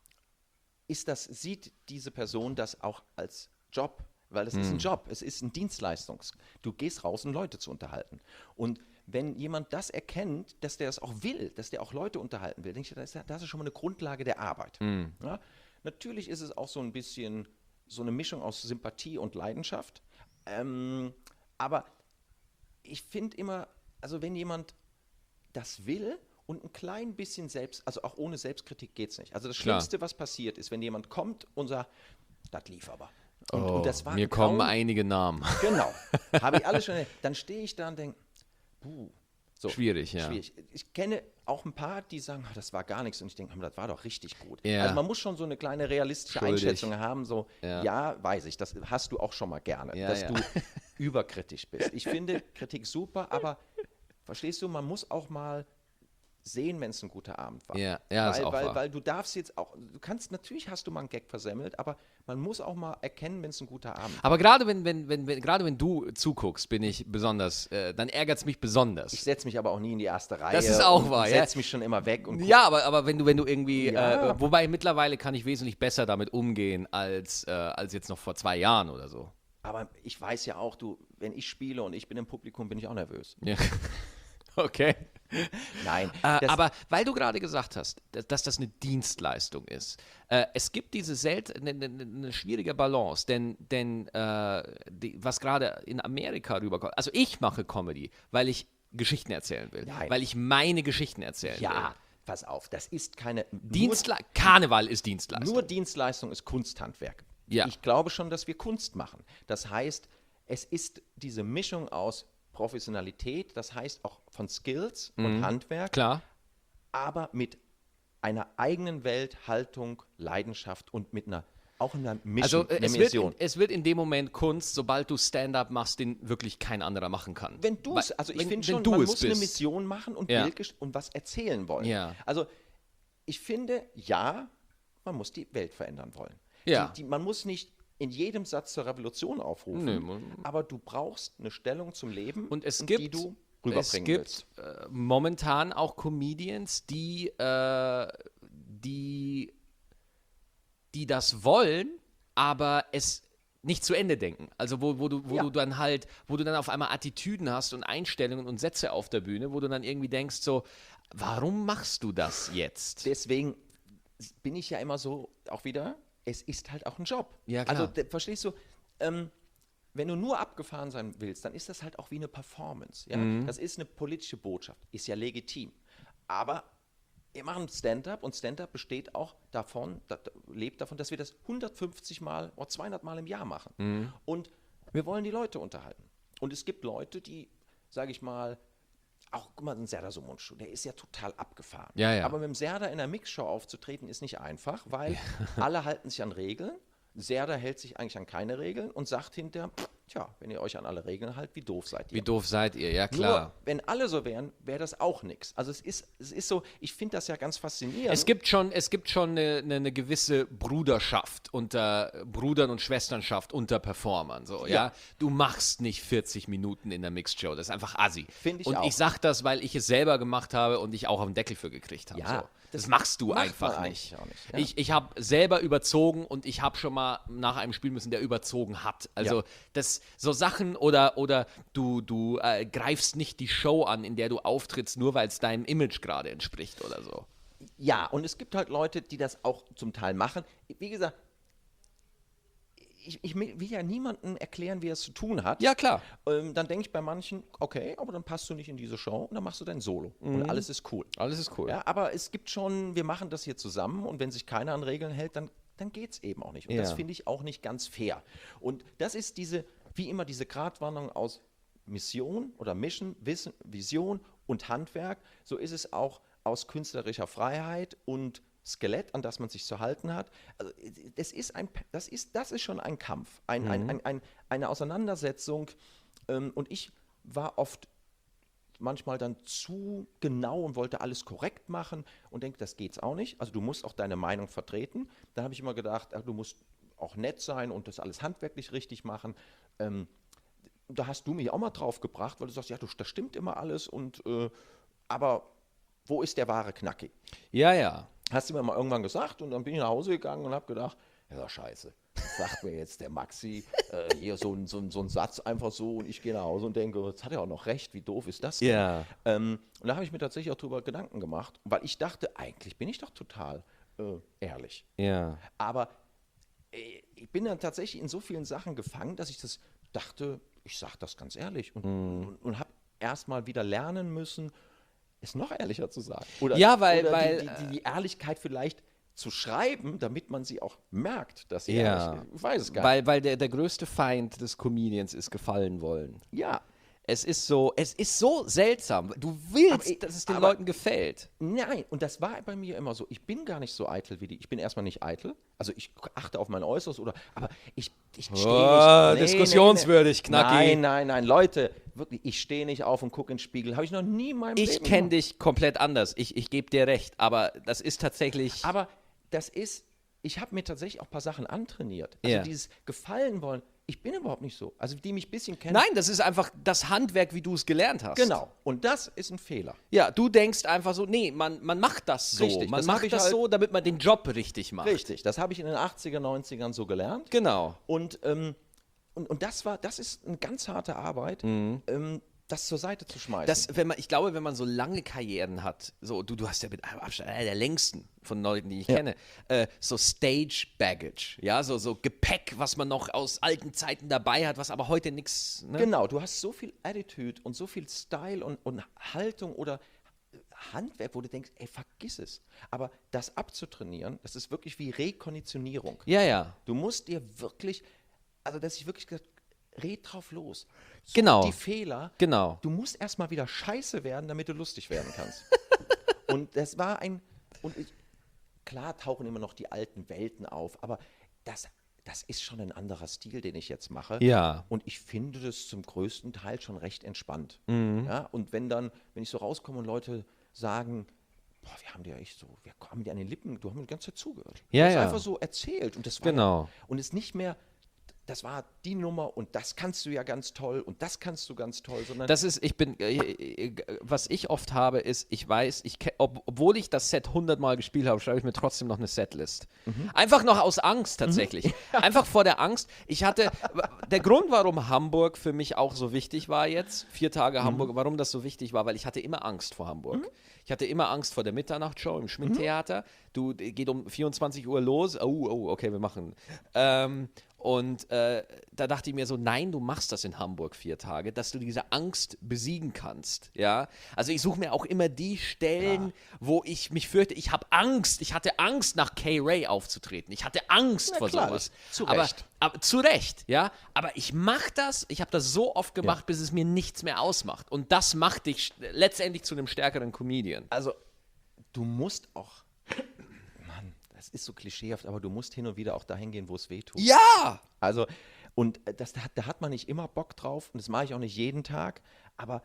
ist das, sieht diese Person das auch als Job? Weil das mm. ist ein Job, es ist ein Dienstleistungs. Du gehst raus, um Leute zu unterhalten. Und wenn jemand das erkennt, dass der es auch will, dass der auch Leute unterhalten will, denke ich, das ist, das ist schon mal eine Grundlage der Arbeit. Mm. Ja? Natürlich ist es auch so ein bisschen so eine Mischung aus Sympathie und Leidenschaft. Ähm, aber ich finde immer, also wenn jemand das will und ein klein bisschen selbst, also auch ohne Selbstkritik geht es nicht. Also das Klar. Schlimmste, was passiert, ist, wenn jemand kommt und sagt, das lief aber. Und, oh, und das war mir kommen einige Namen. Genau. Habe ich alles schon. Dann stehe ich da und denke, puh. So, schwierig, ja. Schwierig. Ich kenne auch ein paar, die sagen, ach, das war gar nichts. Und ich denke, das war doch richtig gut. Ja. Also man muss schon so eine kleine realistische Schuldig. Einschätzung haben. So, ja. ja, weiß ich, das hast du auch schon mal gerne, ja, dass ja. du überkritisch bist. Ich finde Kritik super, aber verstehst du, man muss auch mal sehen, wenn es ein guter Abend war. Ja, ja, weil, ist auch weil, wahr. weil du darfst jetzt auch, du kannst, natürlich hast du mal einen Gag versemmelt, aber man muss auch mal erkennen, wenn es ein guter Abend war. Aber gerade wenn, wenn, wenn, wenn, gerade wenn du zuguckst, bin ich besonders, äh, dann ärgert es mich besonders. Ich setze mich aber auch nie in die erste Reihe. Das ist auch wahr, ich ja. Ich setze mich schon immer weg. Und ja, aber, aber wenn du, wenn du irgendwie, ja. äh, wobei mittlerweile kann ich wesentlich besser damit umgehen als, äh, als jetzt noch vor zwei Jahren oder so. Aber ich weiß ja auch, du, wenn ich spiele und ich bin im Publikum, bin ich auch nervös. Ja. Okay. Nein. Äh, das- aber weil du gerade gesagt hast, dass, dass das eine Dienstleistung ist, äh, es gibt diese selten, eine, eine, eine schwierige Balance, denn, denn äh, die, was gerade in Amerika rüberkommt, also ich mache Comedy, weil ich Geschichten erzählen will, Nein. weil ich meine Geschichten erzählen will. Ja, pass auf, das ist keine. Dienstle Karneval ist Dienstleistung. Nur Dienstleistung ist Kunsthandwerk. Ja. Ich glaube schon, dass wir Kunst machen. Das heißt, es ist diese Mischung aus Professionalität, das heißt auch von Skills und Handwerk, Klar. aber mit einer eigenen Welt, Haltung, Leidenschaft und mit einer auch einer Mission, Also äh, einer es, wird Mission. in, es wird in dem Moment Kunst, sobald du Stand-up machst, den wirklich kein anderer machen kann. Wenn du es, Weil- also ich wenn- finde wenn schon, du man es muss eine bist. Mission machen und, Ja. Bildgesch- und was erzählen wollen. Ja. Also ich finde, ja, man muss die Welt verändern wollen. Ja. Die, die, man muss nicht in jedem Satz zur Revolution aufrufen, Nö, man- aber du brauchst eine Stellung zum Leben, Und es die gibt, du es rüberbringen gibt willst. äh, momentan auch Comedians, die, äh, die, die das wollen, aber es nicht zu Ende denken. Also wo, wo, du, wo Ja. du dann halt, wo du dann auf einmal Attitüden hast und Einstellungen und Sätze auf der Bühne, wo du dann irgendwie denkst so, warum machst du das jetzt? Deswegen bin ich ja immer so, auch wieder, es ist halt auch ein Job. Ja, klar. Also de- verstehst du, ähm, wenn du nur abgefahren sein willst, dann ist das halt auch wie eine Performance. Ja? Mhm. Das ist eine politische Botschaft, ist ja legitim. Aber wir machen Stand-up und Stand-up besteht auch davon, da, da, lebt davon, dass wir das hundertfünfzig Mal oder zweihundert Mal im Jahr machen. Mhm. Und wir wollen die Leute unterhalten. Und es gibt Leute, die, sage ich mal, auch, guck mal, ein Serdar Somuncu, der ist ja total abgefahren. Ja, ja. Aber mit dem Serdar in der Mixshow aufzutreten, ist nicht einfach, weil alle halten sich an Regeln. Serdar hält sich eigentlich an keine Regeln und sagt hinterher, tja, wenn ihr euch an alle Regeln haltet, wie doof seid ihr? Wie doof seid ihr? Ja, klar. Nur, wenn alle so wären, wäre das auch nichts. Also es ist, es ist so, ich finde das ja ganz faszinierend. Es gibt schon, es gibt schon eine, eine, eine gewisse Bruderschaft unter Brudern und Schwesternschaft unter Performern. So, ja. Ja. Du machst nicht vierzig Minuten in der Mixed Show. Das ist einfach assi. Find ich und auch. ich sag das, weil ich es selber gemacht habe und ich auch auf den Deckel für gekriegt habe. Ja, so. Das, das machst du macht einfach man nicht. eigentlich auch nicht, ja. Ich, ich habe selber überzogen und ich habe schon mal nach einem Spiel müssen, der überzogen hat. Also Ja. das so Sachen oder, oder du, du äh, greifst nicht die Show an, in der du auftrittst, nur weil es deinem Image gerade entspricht oder so. Ja, und es gibt halt Leute, die das auch zum Teil machen. Wie gesagt, ich, ich will ja niemandem erklären, wie er es zu tun hat. Ja, klar. Ähm, dann denke ich bei manchen, okay, aber dann passt du nicht in diese Show und dann machst du dein Solo. Und alles ist cool. Alles ist cool. Ja, aber es gibt schon, wir machen das hier zusammen und wenn sich keiner an Regeln hält, dann, dann geht es eben auch nicht. Und Ja. das finde ich auch nicht ganz fair. Und das ist diese, wie immer, diese Gratwanderung aus Mission oder Mission, Wissen, Vision und Handwerk. So ist es auch aus künstlerischer Freiheit und Skelett, an das man sich zu halten hat. Also, das, ist ein, das, ist, das ist schon ein Kampf, ein, ein, ein, ein, eine Auseinandersetzung. Ähm, und ich war oft manchmal dann zu genau und wollte alles korrekt machen und denke, das geht's auch nicht. Also du musst auch deine Meinung vertreten. Dann habe ich immer gedacht, ach, du musst auch nett sein und das alles handwerklich richtig machen. Ähm, da hast du mich auch mal drauf gebracht, weil du sagst, ja, du, das stimmt immer alles und äh, aber wo ist der wahre Knacki? Ja, ja. Hast du mir mal irgendwann gesagt und dann bin ich nach Hause gegangen und habe gedacht, ja, scheiße, was sagt mir jetzt der Maxi äh, hier so, ein- so, ein- so ein Satz einfach so und ich gehe nach Hause und denke, jetzt hat er auch noch recht, wie doof ist das denn? Ja. Ähm, und da habe ich mir tatsächlich auch drüber Gedanken gemacht, weil ich dachte, eigentlich bin ich doch total äh, ehrlich. Ja. Aber äh, ich bin dann tatsächlich in so vielen Sachen gefangen, dass ich das dachte, ich sage das ganz ehrlich und, und, und habe erst mal wieder lernen müssen, es noch ehrlicher zu sagen. Oder, Ja, weil- oder weil, die, die, die Ehrlichkeit vielleicht zu schreiben, damit man sie auch merkt, dass sie Ja. ehrlich ist. Ich weiß es gar Weil, weil der, der größte Feind des Comedians ist gefallen wollen. nicht. Ja, Es ist so, es ist so seltsam. Du willst, Aber ich- dass es den aber- Leuten gefällt. nein, und das war bei mir immer so. Ich bin gar nicht so eitel wie die. Ich bin erstmal nicht eitel. Also ich achte auf mein Äußeres oder, aber ich, ich stehe Oh, nicht. diskussionswürdig, Knacki. Nein, nein, nein, Leute, wirklich, ich stehe nicht auf und gucke in den Spiegel. Habe ich noch nie in meinem Ich Leben kenne gemacht. dich komplett anders. Ich, ich gebe dir recht. Aber das ist tatsächlich. Aber das ist, ich habe mir tatsächlich auch ein paar Sachen antrainiert. Also Ja. dieses Gefallen wollen, ich bin überhaupt nicht so. Also die mich ein bisschen kennen. Nein, das ist einfach das Handwerk, wie du es gelernt hast. Genau. Und das ist ein Fehler. Ja, du denkst einfach so, nee, man, man macht das so. Richtig, man das hab macht ich das halt- so, damit man den Job richtig macht. Richtig. Das habe ich in den achtziger, neunzigern so gelernt. Genau. Und ähm, und, und das war, das ist eine ganz harte Arbeit, Mhm. ähm, das zur Seite zu schmeißen. Das, wenn man, ich glaube, wenn man so lange Karrieren hat, so du, du hast ja mit Abstand einer der längsten von Leuten, die ich Ja. kenne, äh, so Stage Baggage, ja, so, so Gepäck, was man noch aus alten Zeiten dabei hat, was aber heute nichts. Ne? Genau, du hast so viel Attitude und so viel Style und, und Haltung oder Handwerk, wo du denkst, ey, vergiss es. Aber das abzutrainieren, das ist wirklich wie Rekonditionierung. Ja, ja. Du musst dir wirklich, also dass ich wirklich gesagt, red drauf los. Such Genau. die Fehler. Genau. Du musst erstmal wieder scheiße werden, damit du lustig werden kannst. Und das war ein, und ich, klar tauchen immer noch die alten Welten auf, aber das, das ist schon ein anderer Stil, den ich jetzt mache. Ja. Und ich finde das zum größten Teil schon recht entspannt. Mhm. Ja, und wenn dann, wenn ich so rauskomme und Leute sagen, boah, wir haben dir echt so, wir haben dir an den Lippen, du hast mir die ganze Zeit zugehört. Ja, du hast ja. einfach so erzählt. Und das war Genau. ja, und es nicht mehr, das war die Nummer und das kannst du ja ganz toll und das kannst du ganz toll, sondern Das ist, ich bin, äh, äh, was ich oft habe, ist, ich weiß, ich ke- ob, obwohl ich das Set hundertmal gespielt habe, schreibe ich mir trotzdem noch eine Setlist. Einfach noch aus Angst tatsächlich. Einfach vor der Angst. Ich hatte, der Grund, warum Hamburg für mich auch so wichtig war jetzt, vier Tage Hamburg, warum das so wichtig war, weil ich hatte immer Angst vor Hamburg. Ich hatte immer Angst vor der Mitternachtshow im Schmidt-Theater. Du, äh, geht um vierundzwanzig Uhr los. Oh, oh, okay, wir machen. Ähm, und äh, da dachte ich mir so, nein, du machst das in Hamburg vier Tage, dass du diese Angst besiegen kannst, ja. Also ich suche mir auch immer die Stellen, wo ich mich fürchte, ich habe Angst, ich hatte Angst, nach K-Ray aufzutreten. Ich hatte Angst Na vor klar, sowas. das- zu aber, Recht. aber zu Recht, ja. Aber ich mache das, ich habe das so oft gemacht, Ja. bis es mir nichts mehr ausmacht. Und das macht dich letztendlich zu einem stärkeren Comedian. also du musst auch, Mann, das ist so klischeehaft, aber du musst hin und wieder auch dahin gehen, wo es weh tut. Ja! Also, und äh, das, da, hat- da hat man nicht immer Bock drauf und das mache ich auch nicht jeden Tag, aber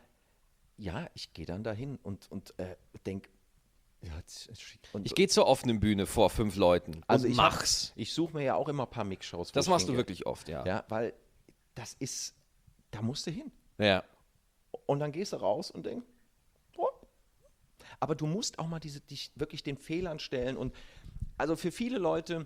ja, ich gehe dann dahin und, und äh, denke, ja, tsch- tsch- und, Ich gehe zur offenen Bühne vor fünf Leuten also und ich mach's. Ich suche mir ja auch immer ein paar Mixshows. wo Das ich machst du hingehe. wirklich oft, ja. Ja, weil das ist, da musst du hin. Ja. Und dann gehst du raus und denkst, oh. Aber du musst auch mal diese, dich wirklich den Fehlern stellen. Und also für viele Leute,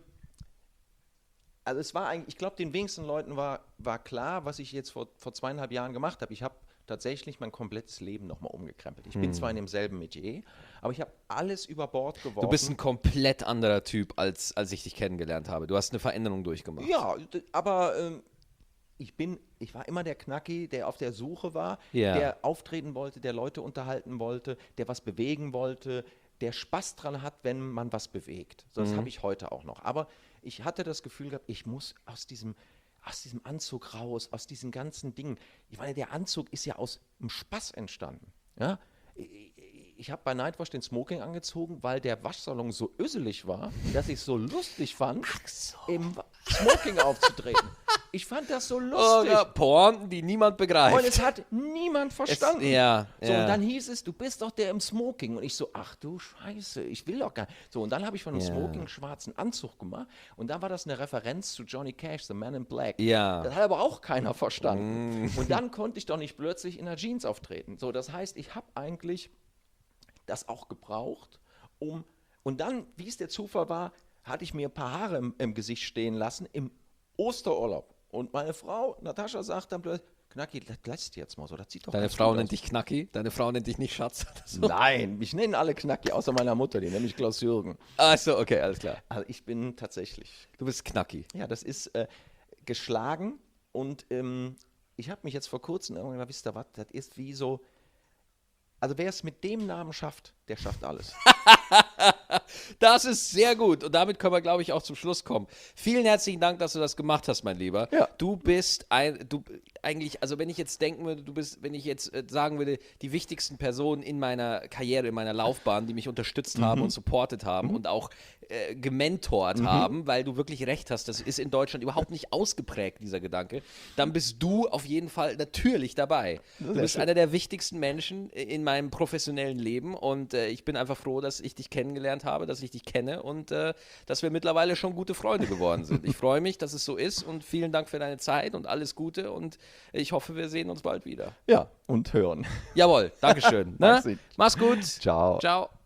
also es war eigentlich, ich glaube, den wenigsten Leuten war, war klar, was ich jetzt vor, vor zweieinhalb Jahren gemacht habe. Ich habe tatsächlich mein komplettes Leben nochmal umgekrempelt. Ich bin zwar in demselben Metier, aber ich habe alles über Bord geworfen. Du bist ein komplett anderer Typ, als, als ich dich kennengelernt habe. Du hast eine Veränderung durchgemacht. Ja, d- aber ähm, ich bin, ich war immer der Knacki, der auf der Suche war, Ja. der auftreten wollte, der Leute unterhalten wollte, der was bewegen wollte, der Spaß dran hat, wenn man was bewegt. So, das Mhm. habe ich heute auch noch. Aber ich hatte das Gefühl gehabt, ich muss aus diesem, aus diesem Anzug raus, aus diesen ganzen Dingen. Ich meine, der Anzug ist ja aus dem Spaß entstanden. Ja? Ich, ich habe bei Nightwash den Smoking angezogen, weil der Waschsalon so öselig war, dass ich es so lustig fand, im Smoking aufzutreten. Ich fand das so Oh, lustig. ja, Pointen, die niemand begreift. Und es hat niemand verstanden. Es, ja, So, ja. und dann hieß es, du bist doch der im Smoking. Und ich so, ach du Scheiße, ich will doch gar nicht. So, und dann habe ich von einem Ja. Smoking einen schwarzen Anzug gemacht. Und dann war das eine Referenz zu Johnny Cash, The Man in Black. Ja. Das hat aber auch keiner verstanden. Mm. Und dann konnte ich doch nicht plötzlich in der Jeans auftreten. So, das heißt, ich habe eigentlich das auch gebraucht, um, und dann, wie es der Zufall war, hatte ich mir ein paar Haare im, im Gesicht stehen lassen im Osterurlaub. Und meine Frau, Natascha, sagt dann plötzlich, Knacki, das lässt jetzt mal so, das sieht doch Deine ganz Frau gut nennt aus. dich Knacki, deine Frau nennt dich nicht Schatz. so. Nein, mich nennen alle Knacki, außer meiner Mutter, die nennt mich Klaus Jürgen. Achso, okay, alles klar. Also ich bin tatsächlich, Du bist Knacki. ja, das ist äh, geschlagen und ähm, ich habe mich jetzt vor kurzem irgendwann gedacht, wisst ihr was, das ist wie so, also wer es mit dem Namen schafft, der schafft alles. Das ist sehr gut. Und damit können wir, glaube ich, auch zum Schluss kommen. Vielen herzlichen Dank, dass du das gemacht hast, mein Lieber. Ja. Du bist ein, du eigentlich, also wenn ich jetzt denken würde, du bist, wenn ich jetzt äh, sagen würde, die wichtigsten Personen in meiner Karriere, in meiner Laufbahn, die mich unterstützt haben und supportet haben und auch äh, gementort haben, weil du wirklich recht hast, das ist in Deutschland überhaupt nicht ausgeprägt, dieser Gedanke, dann bist du auf jeden Fall natürlich dabei. Du Sehr bist schön. einer der wichtigsten Menschen in meinem professionellen Leben und äh, ich bin einfach froh, dass ich dich kennengelernt habe, dass ich dich kenne und äh, dass wir mittlerweile schon gute Freunde geworden sind. Ich freue mich, dass es so ist und vielen Dank für deine Zeit und alles Gute und ich hoffe, wir sehen uns bald wieder. Ja, und hören. Jawohl, Dankeschön. ne? Mach's gut. Mach's gut. Ciao. Ciao.